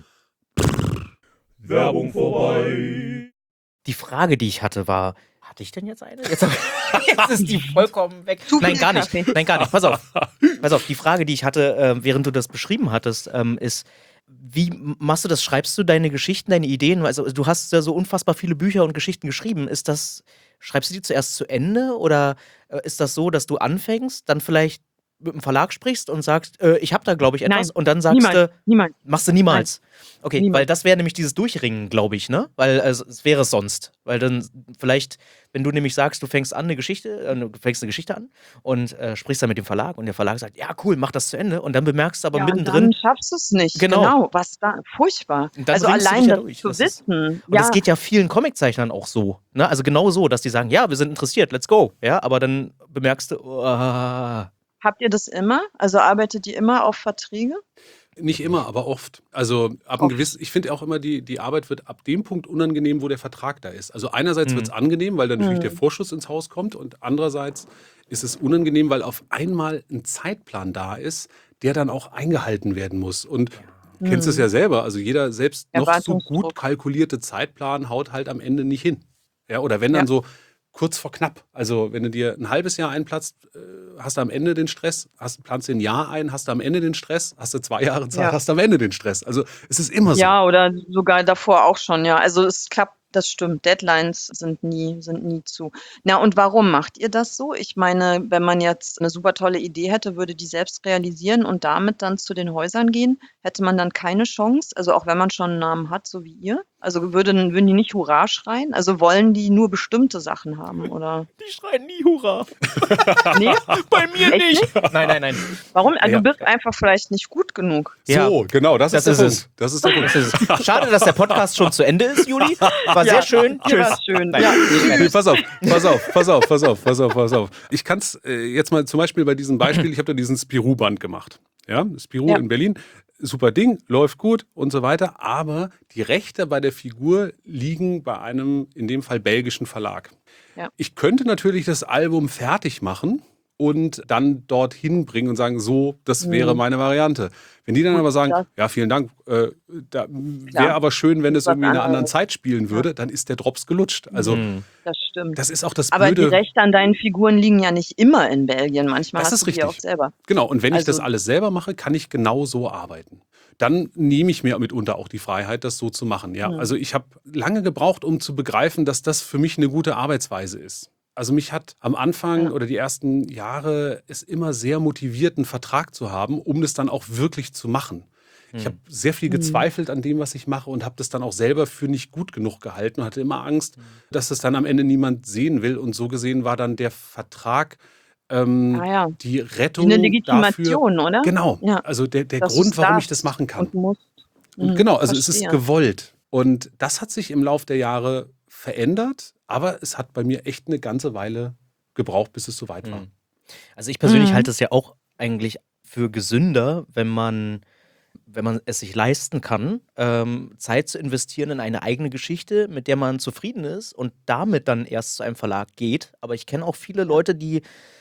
Werbung vorbei. Die Frage, die ich hatte, war, hatte ich denn jetzt eine? Jetzt, jetzt ist die vollkommen weg. Zu Nein, viel gar nicht. Kaffee. Nein, gar nicht. Pass auf. Pass auf, die Frage, die ich hatte, äh, während du das beschrieben hattest, ähm, ist, wie machst du das? Schreibst du deine Geschichten, deine Ideen? Also du hast ja so unfassbar viele Bücher und Geschichten geschrieben. Ist das, schreibst du die zuerst zu Ende oder äh, ist das so, dass du anfängst, dann vielleicht mit dem Verlag sprichst und sagst, äh, ich habe da, glaube ich, etwas Nein, und dann sagst Niemals. du, Niemals. machst du niemals. Okay, Niemals. weil das wäre nämlich dieses Durchringen, glaube ich, ne? Weil also, es wäre es sonst. Weil dann vielleicht, wenn du nämlich sagst, du fängst an eine Geschichte, äh, du fängst eine Geschichte an und äh, sprichst dann mit dem Verlag und der Verlag sagt, ja cool, mach das zu Ende und dann bemerkst du aber Ja, und mittendrin, dann schaffst du es nicht. Genau. Genau. Was da, furchtbar. Und dann Also ringst du allein dich ja das durch. zu Das ist- wissen. und Ja, das geht ja vielen Comiczeichnern auch so, ne? Also genau so, dass die sagen, ja, wir sind interessiert, let's go, ja, aber dann bemerkst du, oh, habt ihr das immer? Also arbeitet ihr immer auf Verträge? Nicht immer, aber oft. Also ab einem gewissen, ich finde auch immer, die, die Arbeit wird ab dem Punkt unangenehm, wo der Vertrag da ist. Also einerseits Mhm. wird es angenehm, weil dann natürlich Mhm. der Vorschuss ins Haus kommt und andererseits ist es unangenehm, weil auf einmal ein Zeitplan da ist, der dann auch eingehalten werden muss. Und du kennst es ja selber, also jeder selbst noch so Erwartungsdruck. gut kalkulierte Zeitplan haut halt am Ende nicht hin. Ja, oder wenn dann Ja. so kurz vor knapp. Also wenn du dir ein halbes Jahr einplatzt, äh, hast du am Ende den Stress, hast, planst dir ein Jahr ein, hast du am Ende den Stress, hast du zwei Jahre Zeit, Ja. hast du am Ende den Stress. Also es ist immer so. Ja, oder sogar davor auch schon, ja. Also es klappt Das stimmt. Deadlines sind nie sind nie zu. Na, und warum macht ihr das so? Ich meine, wenn man jetzt 'ne super tolle Idee hätte, würde die selbst realisieren und damit dann zu den Häusern gehen, hätte man dann keine Chance? Also, auch wenn man schon 'n Namen hat, so wie ihr? Also, würden würden die nicht Hurra schreien? Also, wollen die nur bestimmte Sachen haben, oder? Die schreien nie Hurra. Ne? Bei mir Echt nicht. Nein, nein, nein. Warum? Also, Ja. du bist einfach vielleicht nicht gut genug. Ja. So, genau, das, Das ist der ist Punkt. Das ist der Punkt. Das ist Schade, dass der Podcast schon zu Ende ist, Juli. War sehr schön. Dir war's schön. Nein. Ja. Nee, pass auf, pass auf, pass auf, pass auf, pass auf, pass auf. Ich kann es äh, jetzt mal zum Beispiel bei diesem Beispiel, ich habe da diesen Spirou-Band gemacht. Ja, Spirou Ja. in Berlin, super Ding, läuft gut und so weiter, aber die Rechte bei der Figur liegen bei einem, in dem Fall belgischen Verlag. Ja. Ich könnte natürlich das Album fertig machen und dann dorthin bringen und sagen, so, das wäre Mhm. meine Variante. Wenn die dann Gut, aber sagen, das- ja, vielen Dank, äh, da Klar. wäre aber schön, wenn Das es ist was irgendwie in einer anderen anderes. Zeit spielen würde, dann ist der Drops gelutscht. Also Mhm. Das stimmt. das ist auch das Aber die Blöde. Rechte an deinen Figuren liegen ja nicht immer in Belgien. Manchmal Das hast ist du die auch richtig. selber. Genau, und wenn ich das Also- alles selber mache, kann ich genau so arbeiten. Dann nehme ich mir mitunter auch die Freiheit, das so zu machen. Ja, Ja. also ich habe lange gebraucht, um zu begreifen, dass das für mich eine gute Arbeitsweise ist. Also mich hat am Anfang Ja. oder die ersten Jahre es immer sehr motiviert, einen Vertrag zu haben, um das dann auch wirklich zu machen. Ich habe sehr viel gezweifelt an dem, was ich mache und habe das dann auch selber für nicht gut genug gehalten und hatte immer Angst, dass das dann am Ende niemand sehen will. Und so gesehen war dann der Vertrag ähm, Ah ja. die Wie Rettung eine dafür. Legitimation, oder? Genau, Ja. also der, der Dass Grund, du's warum ich darfst das machen kann. Und musst. Und Mhm, genau, also es ist verstehe. gewollt. Und das hat sich im Laufe der Jahre verändert, aber es hat bei mir echt eine ganze Weile gebraucht, bis es soweit war. Mhm. Also ich persönlich Mhm. halte es ja auch eigentlich für gesünder, wenn man, wenn man es sich leisten kann, ähm, Zeit zu investieren in eine eigene Geschichte, mit der man zufrieden ist und damit dann erst zu einem Verlag geht. Aber ich kenne auch viele Leute, die,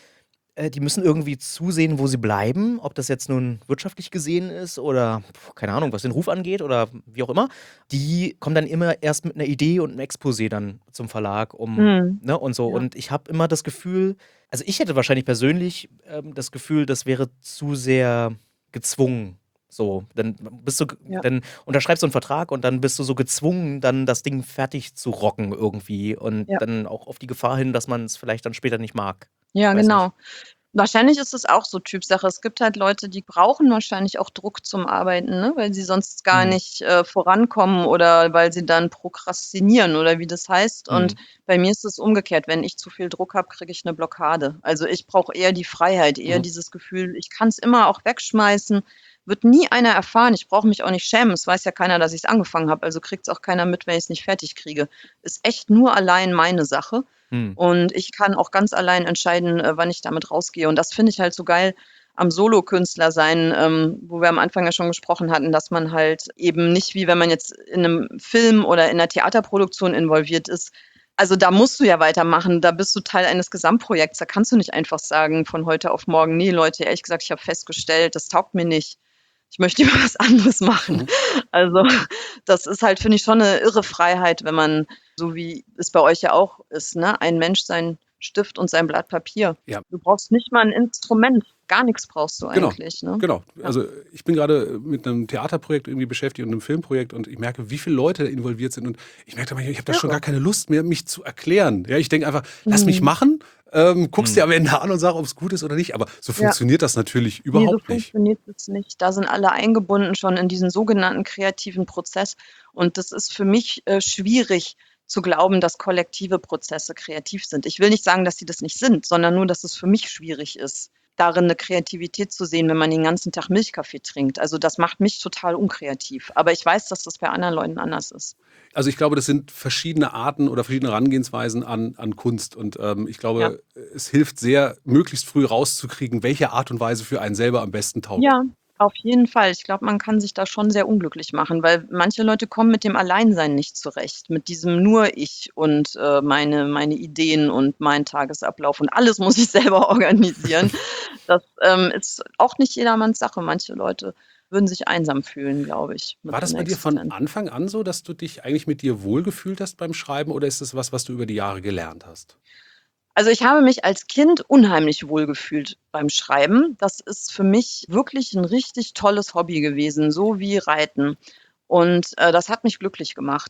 äh, die müssen irgendwie zusehen, wo sie bleiben, ob das jetzt nun wirtschaftlich gesehen ist oder puh, keine Ahnung, was den Ruf angeht oder wie auch immer. Die kommen dann immer erst mit einer Idee und einem Exposé dann zum Verlag, um Mhm. ne, und so. Ja. Und ich habe immer das Gefühl, also ich hätte wahrscheinlich persönlich ähm, das Gefühl, das wäre zu sehr gezwungen. So, dann bist du, Ja. dann unterschreibst du einen Vertrag und dann bist du so gezwungen, dann das Ding fertig zu rocken irgendwie und Ja. dann auch auf die Gefahr hin, dass man es vielleicht dann später nicht mag. Ja, Weiß genau. Wahrscheinlich ist es auch so Typsache. Es gibt halt Leute, die brauchen wahrscheinlich auch Druck zum Arbeiten, ne? Weil sie sonst gar Mhm. nicht äh, vorankommen oder weil sie dann prokrastinieren oder wie das heißt. Und Mhm. bei mir ist es umgekehrt. Wenn ich zu viel Druck habe, kriege ich eine Blockade. Also ich brauche eher die Freiheit, eher Mhm. dieses Gefühl, ich kann es immer auch wegschmeißen. Wird nie einer erfahren. Ich brauche mich auch nicht schämen. Es weiß ja keiner, dass ich es angefangen habe. Also kriegt es auch keiner mit, wenn ich es nicht fertig kriege. Ist echt nur allein meine Sache. Mhm. Und ich kann auch ganz allein entscheiden, äh, wann ich damit rausgehe. Und das finde ich halt so geil am Solokünstler sein, ähm, wo wir am Anfang ja schon gesprochen hatten, dass man halt eben nicht wie wenn man jetzt in einem Film oder in einer Theaterproduktion involviert ist. Also da musst du ja weitermachen, da bist du Teil eines Gesamtprojekts. Da kannst du nicht einfach sagen von heute auf morgen, nee Leute, ehrlich gesagt, ich habe festgestellt, das taugt mir nicht. Ich möchte lieber was anderes machen. Mhm. Also das ist halt, finde ich, schon eine irre Freiheit, wenn man, so wie es bei euch ja auch ist, ne, ein Mensch, sein Stift und sein Blatt Papier. Ja. Du brauchst nicht mal ein Instrument, gar nichts brauchst du Genau, eigentlich. Ne? Genau. Ja. Also ich bin gerade mit einem Theaterprojekt irgendwie beschäftigt und einem Filmprojekt und ich merke, wie viele Leute involviert sind und ich merke, manchmal, ich habe da schon Irre. gar keine Lust mehr, mich zu erklären. Ja, ich denke einfach, lass mich Mhm. machen, ähm, guck's Mhm. dir am Ende an und sag, ob es gut ist oder nicht. Aber so Ja. funktioniert das natürlich Nee, so überhaupt nicht. funktioniert es nicht. Da sind alle eingebunden schon in diesen sogenannten kreativen Prozess. Und das ist für mich äh, schwierig zu glauben, dass kollektive Prozesse kreativ sind. Ich will nicht sagen, dass sie das nicht sind, sondern nur, dass es für mich schwierig ist, darin eine Kreativität zu sehen, wenn man den ganzen Tag Milchkaffee trinkt. Also das macht mich total unkreativ. Aber ich weiß, dass das bei anderen Leuten anders ist. Also ich glaube, das sind verschiedene Arten oder verschiedene Herangehensweisen an, an Kunst. Und ähm, ich glaube, es hilft sehr, möglichst früh rauszukriegen, welche Art und Weise für einen selber am besten taugt. Ja, auf jeden Fall. Ich glaube, man kann sich da schon sehr unglücklich machen, weil manche Leute kommen mit dem Alleinsein nicht zurecht, mit diesem nur ich und äh, meine, meine Ideen und mein Tagesablauf und alles muss ich selber organisieren. Das ähm, ist auch nicht jedermanns Sache. Manche Leute würden sich einsam fühlen, glaube ich. mit War das so einer bei dir von Existenz. Anfang an so, dass du dich eigentlich mit dir wohlgefühlt hast beim Schreiben oder ist das was, was du über die Jahre gelernt hast? Also ich habe mich als Kind unheimlich wohlgefühlt beim Schreiben. Das ist für mich wirklich ein richtig tolles Hobby gewesen, so wie Reiten. Und äh, das hat mich glücklich gemacht.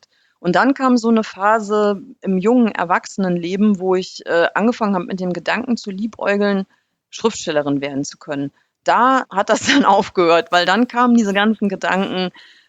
Und dann kam so eine Phase im jungen Erwachsenenleben, wo ich äh, angefangen habe, mit dem Gedanken zu liebäugeln, Schriftstellerin werden zu können. Da hat das dann aufgehört, weil dann kamen diese ganzen Gedanken,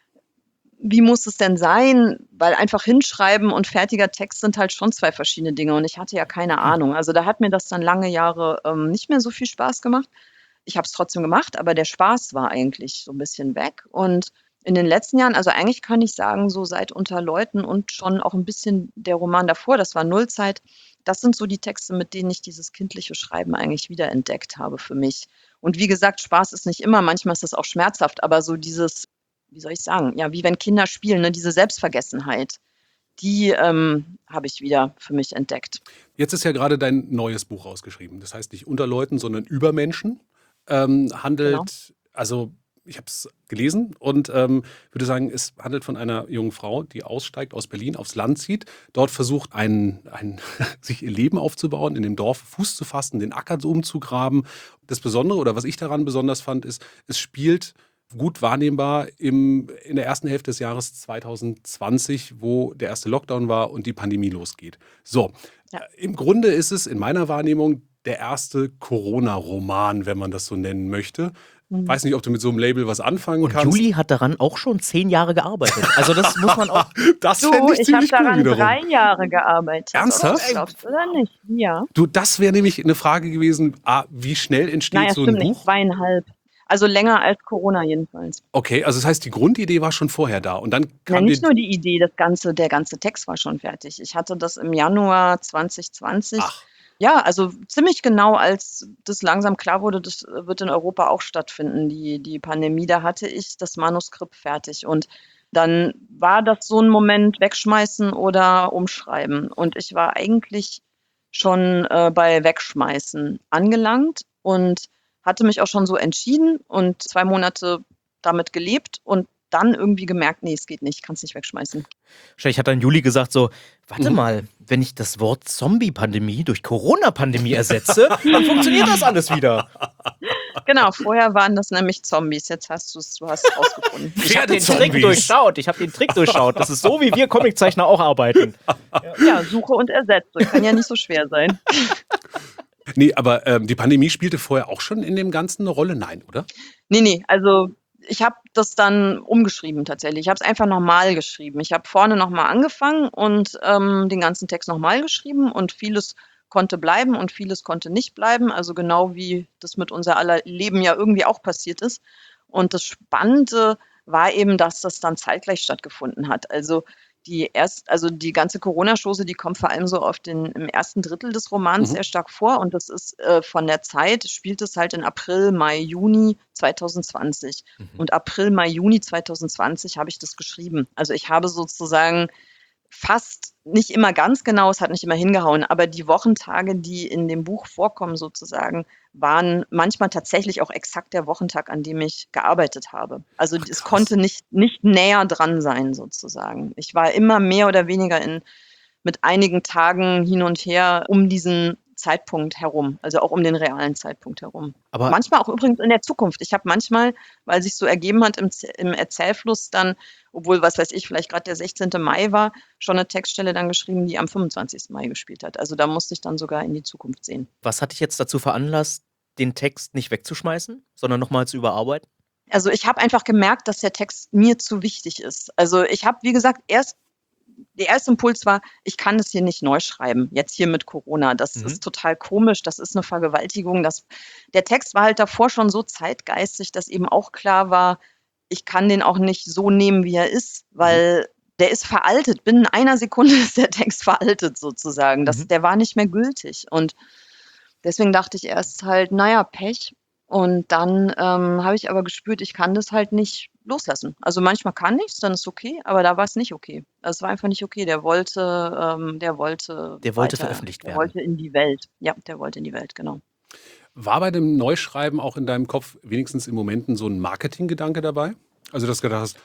wie muss es denn sein? Weil einfach hinschreiben und fertiger Text sind halt schon zwei verschiedene Dinge und ich hatte ja keine Ahnung. Also da hat mir das dann lange Jahre ähm, nicht mehr so viel Spaß gemacht. Ich habe es trotzdem gemacht, aber der Spaß war eigentlich so ein bisschen weg. Und in den letzten Jahren, also eigentlich kann ich sagen, so seit Unter Leuten und schon auch ein bisschen der Roman davor, das war Nullzeit, das sind so die Texte, mit denen ich dieses kindliche Schreiben eigentlich wiederentdeckt habe für mich. Und wie gesagt, Spaß ist nicht immer, manchmal ist das auch schmerzhaft, aber so dieses, wie soll ich sagen, ja, wie wenn Kinder spielen, ne, diese Selbstvergessenheit, die ähm, habe ich wieder für mich entdeckt. Jetzt ist ja gerade dein neues Buch rausgeschrieben. Das heißt nicht unter Leuten, sondern über Menschen. Ähm, handelt, Genau. also ich habe es gelesen und ähm, würde sagen, es handelt von einer jungen Frau, die aussteigt aus Berlin, aufs Land zieht, dort versucht, ein, ein, sich ihr Leben aufzubauen, in dem Dorf Fuß zu fassen, den Acker umzugraben. Das Besondere oder was ich daran besonders fand, ist, es spielt gut wahrnehmbar im, in der ersten Hälfte des Jahres zwanzig zwanzig, wo der erste Lockdown war und die Pandemie losgeht. So, Ja. äh, im Grunde ist es in meiner Wahrnehmung der erste Corona-Roman, wenn man das so nennen möchte. Mhm. Weiß nicht, ob du mit so einem Label was anfangen Und kannst. Juli hat daran auch schon zehn Jahre gearbeitet. Also das muss man auch. Das Du, fände ich ich habe ziemlich cool daran wiederum. drei Jahre gearbeitet. Ernsthaft? Oder, glaubst du oder nicht? Ja. Du, das wäre nämlich eine Frage gewesen, ah, wie schnell entsteht Naja, so ein stimmt nicht, Buch? zweieinhalb. Also länger als Corona jedenfalls. Okay, also das heißt, die Grundidee war schon vorher da und dann Na, kam nicht dir... nur die Idee, das ganze, der ganze Text war schon fertig. Ich hatte das im Januar zwanzig zwanzig. Ach, Ja, also ziemlich genau, als das langsam klar wurde, das wird in Europa auch stattfinden, die, die Pandemie, da hatte ich das Manuskript fertig. Und dann war das so ein Moment, wegschmeißen oder umschreiben. Und ich war eigentlich schon äh, bei Wegschmeißen angelangt und hatte mich auch schon so entschieden und zwei Monate damit gelebt und dann irgendwie gemerkt, nee, es geht nicht, kannst nicht wegschmeißen. Wahrscheinlich hat dann Juli gesagt so, warte Mhm. mal, wenn ich das Wort Zombie-Pandemie durch Corona-Pandemie ersetze, dann funktioniert das alles wieder. Genau, vorher waren das nämlich Zombies, jetzt hast du es, du hast es rausgefunden. Ich habe den Pferdezombies. Trick durchschaut, ich habe den Trick durchschaut. Das ist so, wie wir Comiczeichner auch arbeiten. Ja, suche und ersetze, kann ja nicht so schwer sein. Nee, aber ähm, die Pandemie spielte vorher auch schon in dem Ganzen eine Rolle? Nein, oder? Nee, nee, also ich habe das dann umgeschrieben tatsächlich. Ich habe es einfach nochmal geschrieben. Ich habe vorne nochmal angefangen und ähm, den ganzen Text nochmal geschrieben und vieles konnte bleiben und vieles konnte nicht bleiben. Also genau wie das mit unser aller Leben ja irgendwie auch passiert ist. Und das Spannende war eben, dass das dann zeitgleich stattgefunden hat. Also die erst, also die ganze Corona-Chose, die kommt vor allem so auf den im ersten Drittel des Romans Mhm. sehr stark vor und das ist äh, von der Zeit, spielt es halt in April, Mai, Juni zwanzig zwanzig. Und April, Mai, Juni zwanzig zwanzig habe ich das geschrieben. Also ich habe sozusagen fast, nicht immer ganz genau, es hat nicht immer hingehauen, aber die Wochentage, die in dem Buch vorkommen sozusagen, waren manchmal tatsächlich auch exakt der Wochentag, an dem ich gearbeitet habe. Also Ach, es krass. konnte nicht, nicht näher dran sein sozusagen. Ich war immer mehr oder weniger in, mit einigen Tagen hin und her um diesen Zeitpunkt herum, also auch um den realen Zeitpunkt herum. Aber Manchmal auch übrigens in der Zukunft. Ich habe manchmal, weil sich so ergeben hat im, Z- im Erzählfluss dann, obwohl, was weiß ich, vielleicht gerade der sechzehnte Mai war, schon eine Textstelle dann geschrieben, die am fünfundzwanzigsten Mai gespielt hat. Also da musste ich dann sogar in die Zukunft sehen. was hat dich jetzt dazu veranlasst, den Text nicht wegzuschmeißen, sondern nochmal zu überarbeiten? Also ich habe einfach gemerkt, dass der Text mir zu wichtig ist. Also ich habe, wie gesagt, erst, der erste Impuls war, ich kann das hier nicht neu schreiben, jetzt hier mit Corona. Das Mhm. ist total komisch, das ist eine Vergewaltigung. Das, der Text war halt davor schon so zeitgeistig, dass eben auch klar war, ich kann den auch nicht so nehmen, wie er ist, weil der ist veraltet. Binnen einer Sekunde ist der Text veraltet sozusagen. Das, Mhm. Der war nicht mehr gültig. Und deswegen dachte ich erst halt, naja, Pech. Und dann ähm, habe ich aber gespürt, ich kann das halt nicht loslassen. Also manchmal kann ich es, dann ist okay, aber da war es nicht okay. Also es war einfach nicht okay. Der wollte, ähm, der wollte Der wollte weiter, veröffentlicht der werden. wollte in die Welt. Ja, der wollte in die Welt, genau. War bei dem Neuschreiben auch in deinem Kopf wenigstens in Momenten so ein Marketinggedanke dabei? Also, dass du gedacht hast, Nee,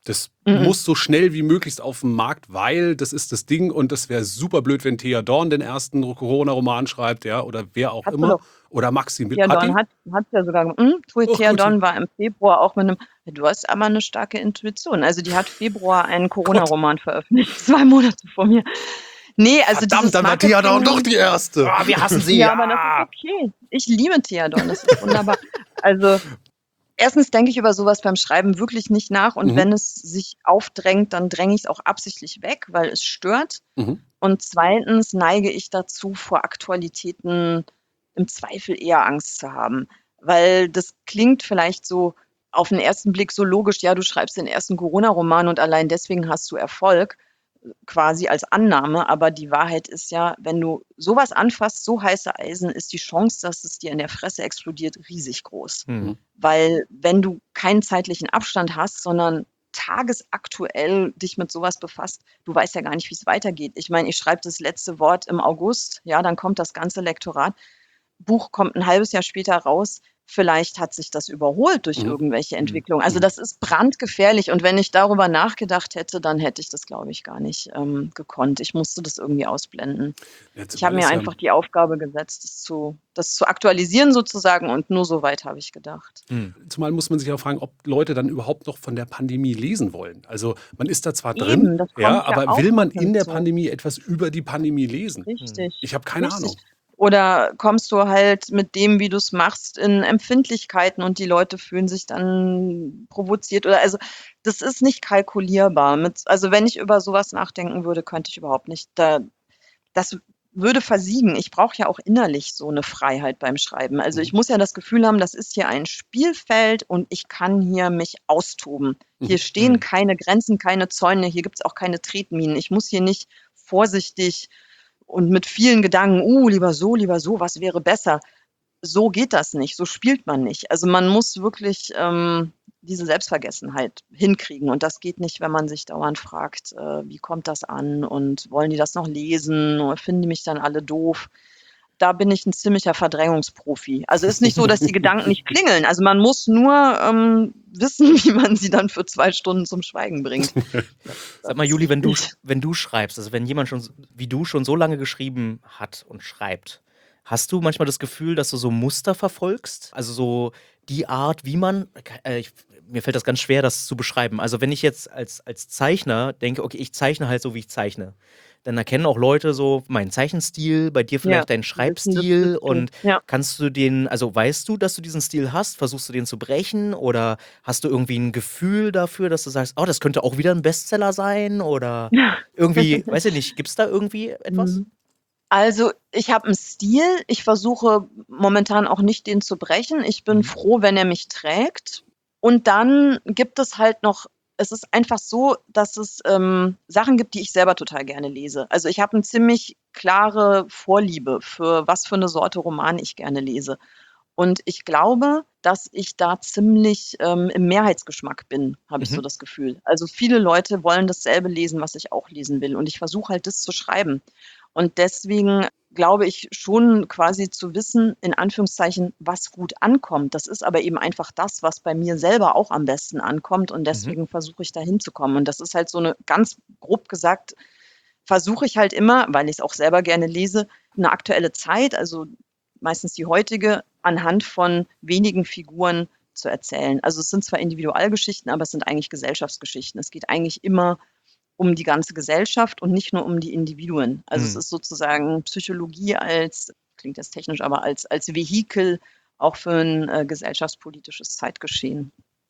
Das Mhm. muss so schnell wie möglichst auf den Markt, weil das ist das Ding und das wäre super blöd, wenn Thea Dorn den ersten Corona-Roman schreibt, ja, oder wer auch Hat sie immer. doch. Oder Maxi mit. Thea Hat Dorn die? hat hat's ja sogar gemacht. Mhm, Tue Ach Thea gut, Dorn war im Februar auch mit 'nem du hast aber 'ne starke Intuition. Also, die hat Februar einen Gott. Corona-Roman veröffentlicht, zwei Monate vor mir. Ne, also Verdammt, dieses dann war Thea Dorn doch Marketing die erste. Ah, wir hassen sie. ja, aber das ist okay. Ich liebe Thea Dorn, das ist wunderbar. Also, erstens denke ich über sowas beim Schreiben wirklich nicht nach und Mhm. wenn es sich aufdrängt, dann dränge ich's auch absichtlich weg, weil es stört. Mhm. Und zweitens neige ich dazu, vor Aktualitäten im Zweifel eher Angst zu haben, weil das klingt vielleicht so auf 'n ersten Blick so logisch: „Ja, du schreibst den ersten Corona-Roman und allein deswegen hast du Erfolg“, quasi als Annahme. Aber die Wahrheit ist ja, wenn du sowas anfasst, so heiße Eisen, ist die Chance, dass es dir in der Fresse explodiert, riesig groß. Hm. Weil wenn du keinen zeitlichen Abstand hast, sondern tagesaktuell dich mit sowas befasst, du weißt ja gar nicht, wie's weitergeht. Ich meine, ich schreibe das letzte Wort im August, ja, dann kommt das ganze Lektorat. Buch kommt 'n halbes Jahr später raus. Vielleicht hat sich das überholt durch Mhm. irgendwelche Mhm. Entwicklungen. Also, Mhm. das ist brandgefährlich und wenn ich darüber nachgedacht hätte, dann hätte ich das, glaube ich, gar nicht, ähm, gekonnt. Ich musste das irgendwie ausblenden. Ja, Ich habe zumal mir es ja einfach die Aufgabe gesetzt, das zu das zu aktualisieren sozusagen und nur so weit habe ich gedacht. Hm. zumal muss man sich auch fragen, ob Leute dann überhaupt noch von der Pandemie lesen wollen. Also, man ist da zwar drin, Eben, das ja, kommt ja aber auch will noch man in der hinzu. Pandemie etwas über die Pandemie lesen? Richtig, Ich habe keine richtig. Ahnung. Oder kommst du halt mit dem, wie du's machst, in Empfindlichkeiten und die Leute fühlen sich dann provoziert oder also, das ist nicht kalkulierbar. Mit also, wenn ich über sowas nachdenken würde, könnte ich überhaupt nicht da das würde versiegen. Ich brauche ja auch innerlich so 'ne Freiheit beim Schreiben. Also, ich Mhm. muss ja das Gefühl haben, das ist hier ein Spielfeld und ich kann hier mich austoben. Hier Mhm. stehen Mhm. keine Grenzen, keine Zäune, hier gibt's auch keine Tretminen. Ich muss hier nicht vorsichtig und mit vielen Gedanken: „Uh, lieber so, lieber so, was wäre besser?“ So geht das nicht, so spielt man nicht. Also, man muss wirklich, ähm, diese Selbstvergessenheit hinkriegen und das geht nicht, wenn man sich dauernd fragt, äh: „Wie kommt das an und wollen die das noch lesen oder finden die mich dann alle doof?“ Da bin ich 'n ziemlicher Verdrängungsprofi. Also, ist nicht so, dass die Gedanken nicht klingeln. Also, man muss nur, ähm, wissen, wie man sie dann für zwei Stunden zum Schweigen bringt. Sag Das mal, ist Juli, wenn du wichtig. sch wenn du schreibst, also, wenn jemand schon s wie du schon so lange geschrieben hat und schreibt, hast du manchmal das Gefühl, dass du so Muster verfolgst? Also, so die Art, wie man k äh, ich mir fällt das ganz schwer, das zu beschreiben. Also, wenn ich jetzt als als Zeichner denke: „Okay, ich zeichne halt so, wie ich zeichne“, dann erkennen auch Leute so meinen Zeichenstil, bei dir Ja, vielleicht deinen die wissen, das Schreibstil bist du. und Ja. kannst du den also, weißt du, dass du diesen Stil hast? Versuchst du den zu brechen oder hast du irgendwie 'n Gefühl dafür, dass du sagst: „Oh, das könnte auch wieder 'n Bestseller sein“, oder irgendwie weiß ich nicht, gibt's da irgendwie etwas? Mhm. Also, ich habe 'n Stil. Ich versuche momentan auch nicht, den zu brechen. Ich bin Mhm. froh, wenn er mich trägt. Und dann gibt es halt noch es ist einfach so, dass es, ähm, Sachen gibt, die ich selber total gerne lese. Also, ich habe 'n ziemlich klare Vorliebe für was für 'ne Sorte Roman ich gerne lese. Und ich glaube, dass ich da ziemlich, ähm, im Mehrheitsgeschmack bin, habe ich so Mhm. das Gefühl. Also, viele Leute wollen dasselbe lesen, was ich auch lesen will und ich versuche halt, das zu schreiben. Und deswegen glaube ich schon quasi zu wissen, in Anführungszeichen, was gut ankommt. Das ist aber eben einfach das, was bei mir selber auch am besten ankommt und Mhm. deswegen versuche ich, da hinzukommen. Und das ist halt so 'ne ganz grob gesagt, versuche ich halt immer, weil ich's auch selber gerne lese, 'ne aktuelle Zeit, also, meistens die heutige, anhand von wenigen Figuren zu erzählen. Also, es sind zwar Individualgeschichten, aber es sind eigentlich Gesellschaftsgeschichten. Es geht eigentlich immer um die ganze Gesellschaft und nicht nur um die Individuen. Also, es Mhm. ist sozusagen Psychologie als klingt jetzt technisch, aber als als Vehikel auch für 'n, äh, gesellschaftspolitisches Zeitgeschehen.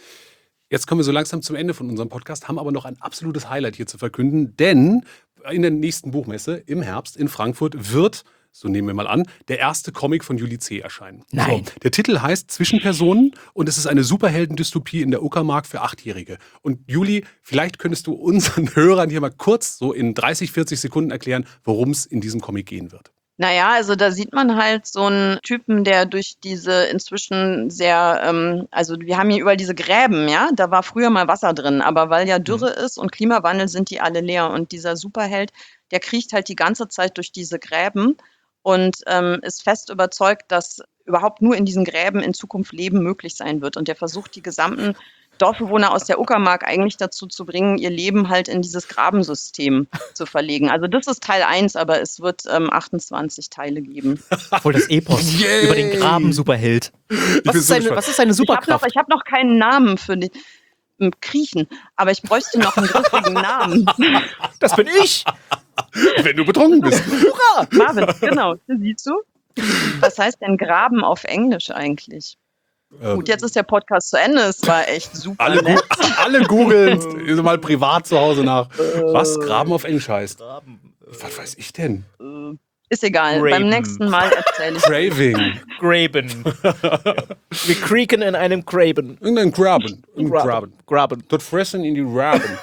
Jetzt kommen wir so langsam zum Ende von unserem Podcast, haben aber noch ein absolutes Highlight hier zu verkünden, denn in der nächsten Buchmesse im Herbst in Frankfurt wird, so nehmen wir mal an, der erste Comic von Juli C. erscheinen. Nein. So, der Titel heißt „Zwischenpersonen“ und es ist eine Superhelden-Dystopie in der Uckermark für Achtjährige. Und Juli, vielleicht könntest du unseren Hörern hier mal kurz so in dreißig, vierzig Sekunden erklären, worum's in diesem Comic gehen wird. Na ja, also, da sieht man halt so 'n Typen, der durch diese inzwischen sehr, ähm also, wir haben hier überall diese Gräben, ja? Da war früher mal Wasser drin, aber weil ja Mhm. Dürre ist und Klimawandel, sind die alle leer. Und dieser Superheld, der kriecht halt die ganze Zeit durch diese Gräben und, ähm, ist fest überzeugt, dass überhaupt nur in diesen Gräben in Zukunft Leben möglich sein wird. Und der versucht, die gesamten Dorfbewohner aus der Uckermark eigentlich dazu zu bringen, ihr Leben halt in dieses Grabensystem zu verlegen. Also das ist Teil eins, aber es wird ähm, achtundzwanzig Teile geben. Voll das Epos Yay. über den Grabensuperheld. Was, bin ist so seine, gespannt. was ist seine Ich habe noch, Superkraft? ich hab noch keinen Namen für den ähm, Kriechen, aber ich bräuchte noch einen griffigen Namen. Das bin ich! Wenn du betrunken bist. Hurra! Marvin, genau, siehst du? Was heißt denn Graben auf Englisch eigentlich? Ähm, Gut, jetzt ist der Podcast zu Ende. Es war echt super alle, nett. gu alle googeln mal privat zu Hause nach, was Graben auf Englisch heißt. Was weiß ich denn? Äh, Ist egal. Graben. Beim nächsten Mal erzähle ich. Craving. Graben. Wir creaken in einem Graben. Irgendein Graben. Irgendein Graben. Graben. Dort fressen in die Raben.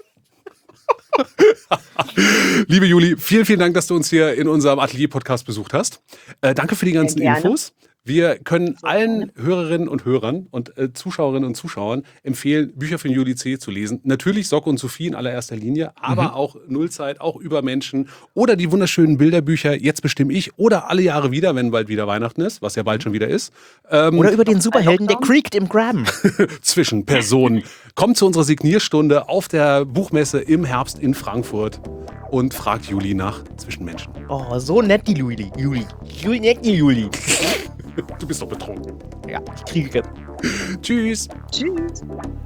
Liebe Juli, vielen, vielen Dank, dass du uns hier in unserem Atelier-Podcast besucht hast. Äh, danke für die ganzen gerne. Infos. Wir können allen Hörerinnen und Hörern und äh, Zuschauerinnen und Zuschauern empfehlen, Bücher von Juli C. zu lesen. Natürlich Socke und Sophie in allererster Linie, aber Mhm. auch Nullzeit, auch Übermenschen oder die wunderschönen Bilderbücher Jetzt bestimme ich oder Alle Jahre wieder, wenn bald wieder Weihnachten ist, was ja bald schon wieder ist. Ähm, Oder über den Superhelden, der creakt im Graben. zwischen Personen. Kommt zu unserer Signierstunde auf der Buchmesse im Herbst in Frankfurt und fragt Juli nach Zwischenmenschen. Oh, so nett die Juli. Juli. Juli, nett die Juli. Du bist doch betrunken. Ja, ich kriege. Tschüss. Tschüss.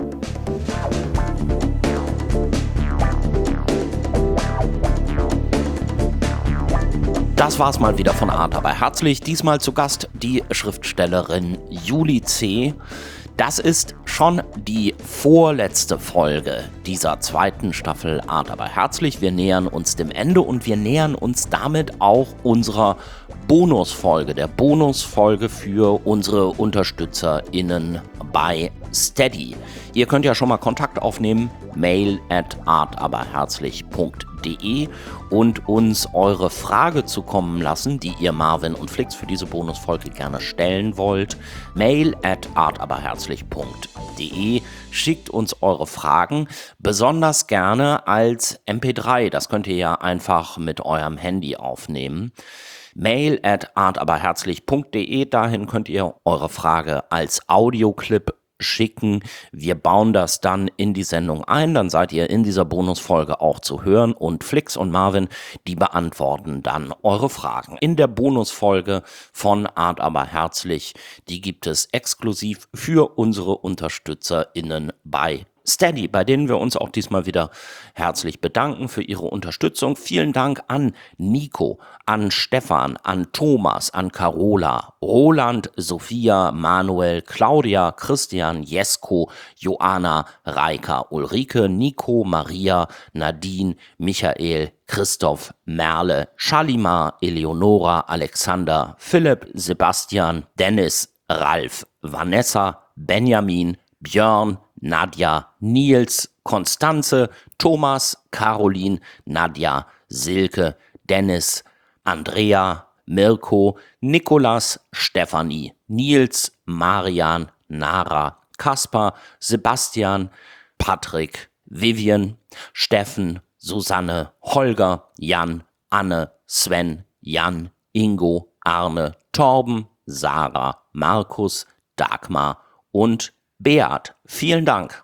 Das war's mal wieder von Art aber herzlich. Diesmal zu Gast die Schriftstellerin Juli C. Das ist schon die vorletzte Folge dieser zweiten Staffel Art aber herzlich. Wir nähern uns dem Ende und wir nähern uns damit auch unserer Bonusfolge, der Bonusfolge für unsere UnterstützerInnen bei Steady. Ihr könnt ja schon mal Kontakt aufnehmen, mail at artaberherzlich punkt de und uns eure Frage zukommen lassen, die ihr Marvin und Flix für diese Bonusfolge gerne stellen wollt. Mail at artaberherzlich punkt de. Schickt uns eure Fragen, besonders gerne als M P drei. Das könnt ihr ja einfach mit eurem Handy aufnehmen. Mail at artaberherzlich punkt de, dahin könnt ihr eure Frage als Audioclip schicken. Wir bauen das dann in die Sendung ein, dann seid ihr in dieser Bonusfolge auch zu hören und Flix und Marvin, die beantworten dann eure Fragen. In der Bonusfolge von Art aber herzlich, die gibt es exklusiv für unsere UnterstützerInnen bei Steady, bei denen wir uns auch diesmal wieder herzlich bedanken für ihre Unterstützung. Vielen Dank an Nico, an Stefan, an Thomas, an Carola, Roland, Sophia, Manuel, Claudia, Christian, Jesko, Joanna, Reika, Ulrike, Nico, Maria, Nadine, Michael, Christoph, Merle, Shalimar, Eleonora, Alexander, Philipp, Sebastian, Dennis, Ralf, Vanessa, Benjamin, Björn, Nadja, Nils, Konstanze, Thomas, Caroline, Nadja, Silke, Dennis, Andrea, Mirko, Nikolas, Stefanie, Nils, Marian, Nara, Kaspar, Sebastian, Patrick, Vivian, Steffen, Susanne, Holger, Jan, Anne, Sven, Jan, Ingo, Arne, Torben, Sarah, Markus, Dagmar und Beat. Vielen Dank.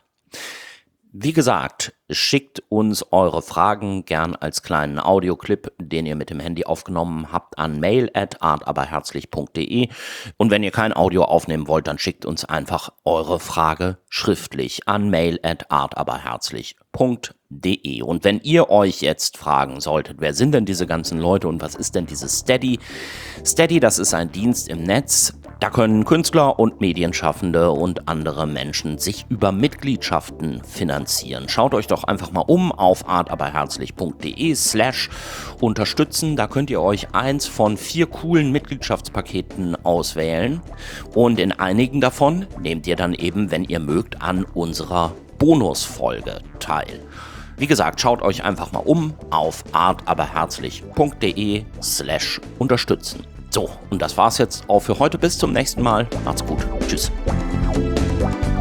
Wie gesagt, schickt uns eure Fragen gern als kleinen Audioclip, den ihr mit dem Handy aufgenommen habt, an mail at artaberherzlich punkt de. Und wenn ihr kein Audio aufnehmen wollt, dann schickt uns einfach eure Frage schriftlich an mail at artaberherzlich punkt de. Und wenn ihr euch jetzt fragen solltet, wer sind denn diese ganzen Leute und was ist denn dieses Steady? Steady, das ist ein Dienst im Netz. Da können Künstler und Medienschaffende und andere Menschen sich über Mitgliedschaften finanzieren. Schaut euch doch einfach mal um auf artaberherzlich punkt de slash unterstützen. Da könnt ihr euch eins von vier coolen Mitgliedschaftspaketen auswählen. Und in einigen davon nehmt ihr dann eben, wenn ihr mögt, an unserer Bonusfolge teil. Wie gesagt, schaut euch einfach mal um auf artaberherzlich punkt de slash unterstützen. So, und das war's jetzt auch für heute. Bis zum nächsten Mal. Macht's gut. Tschüss.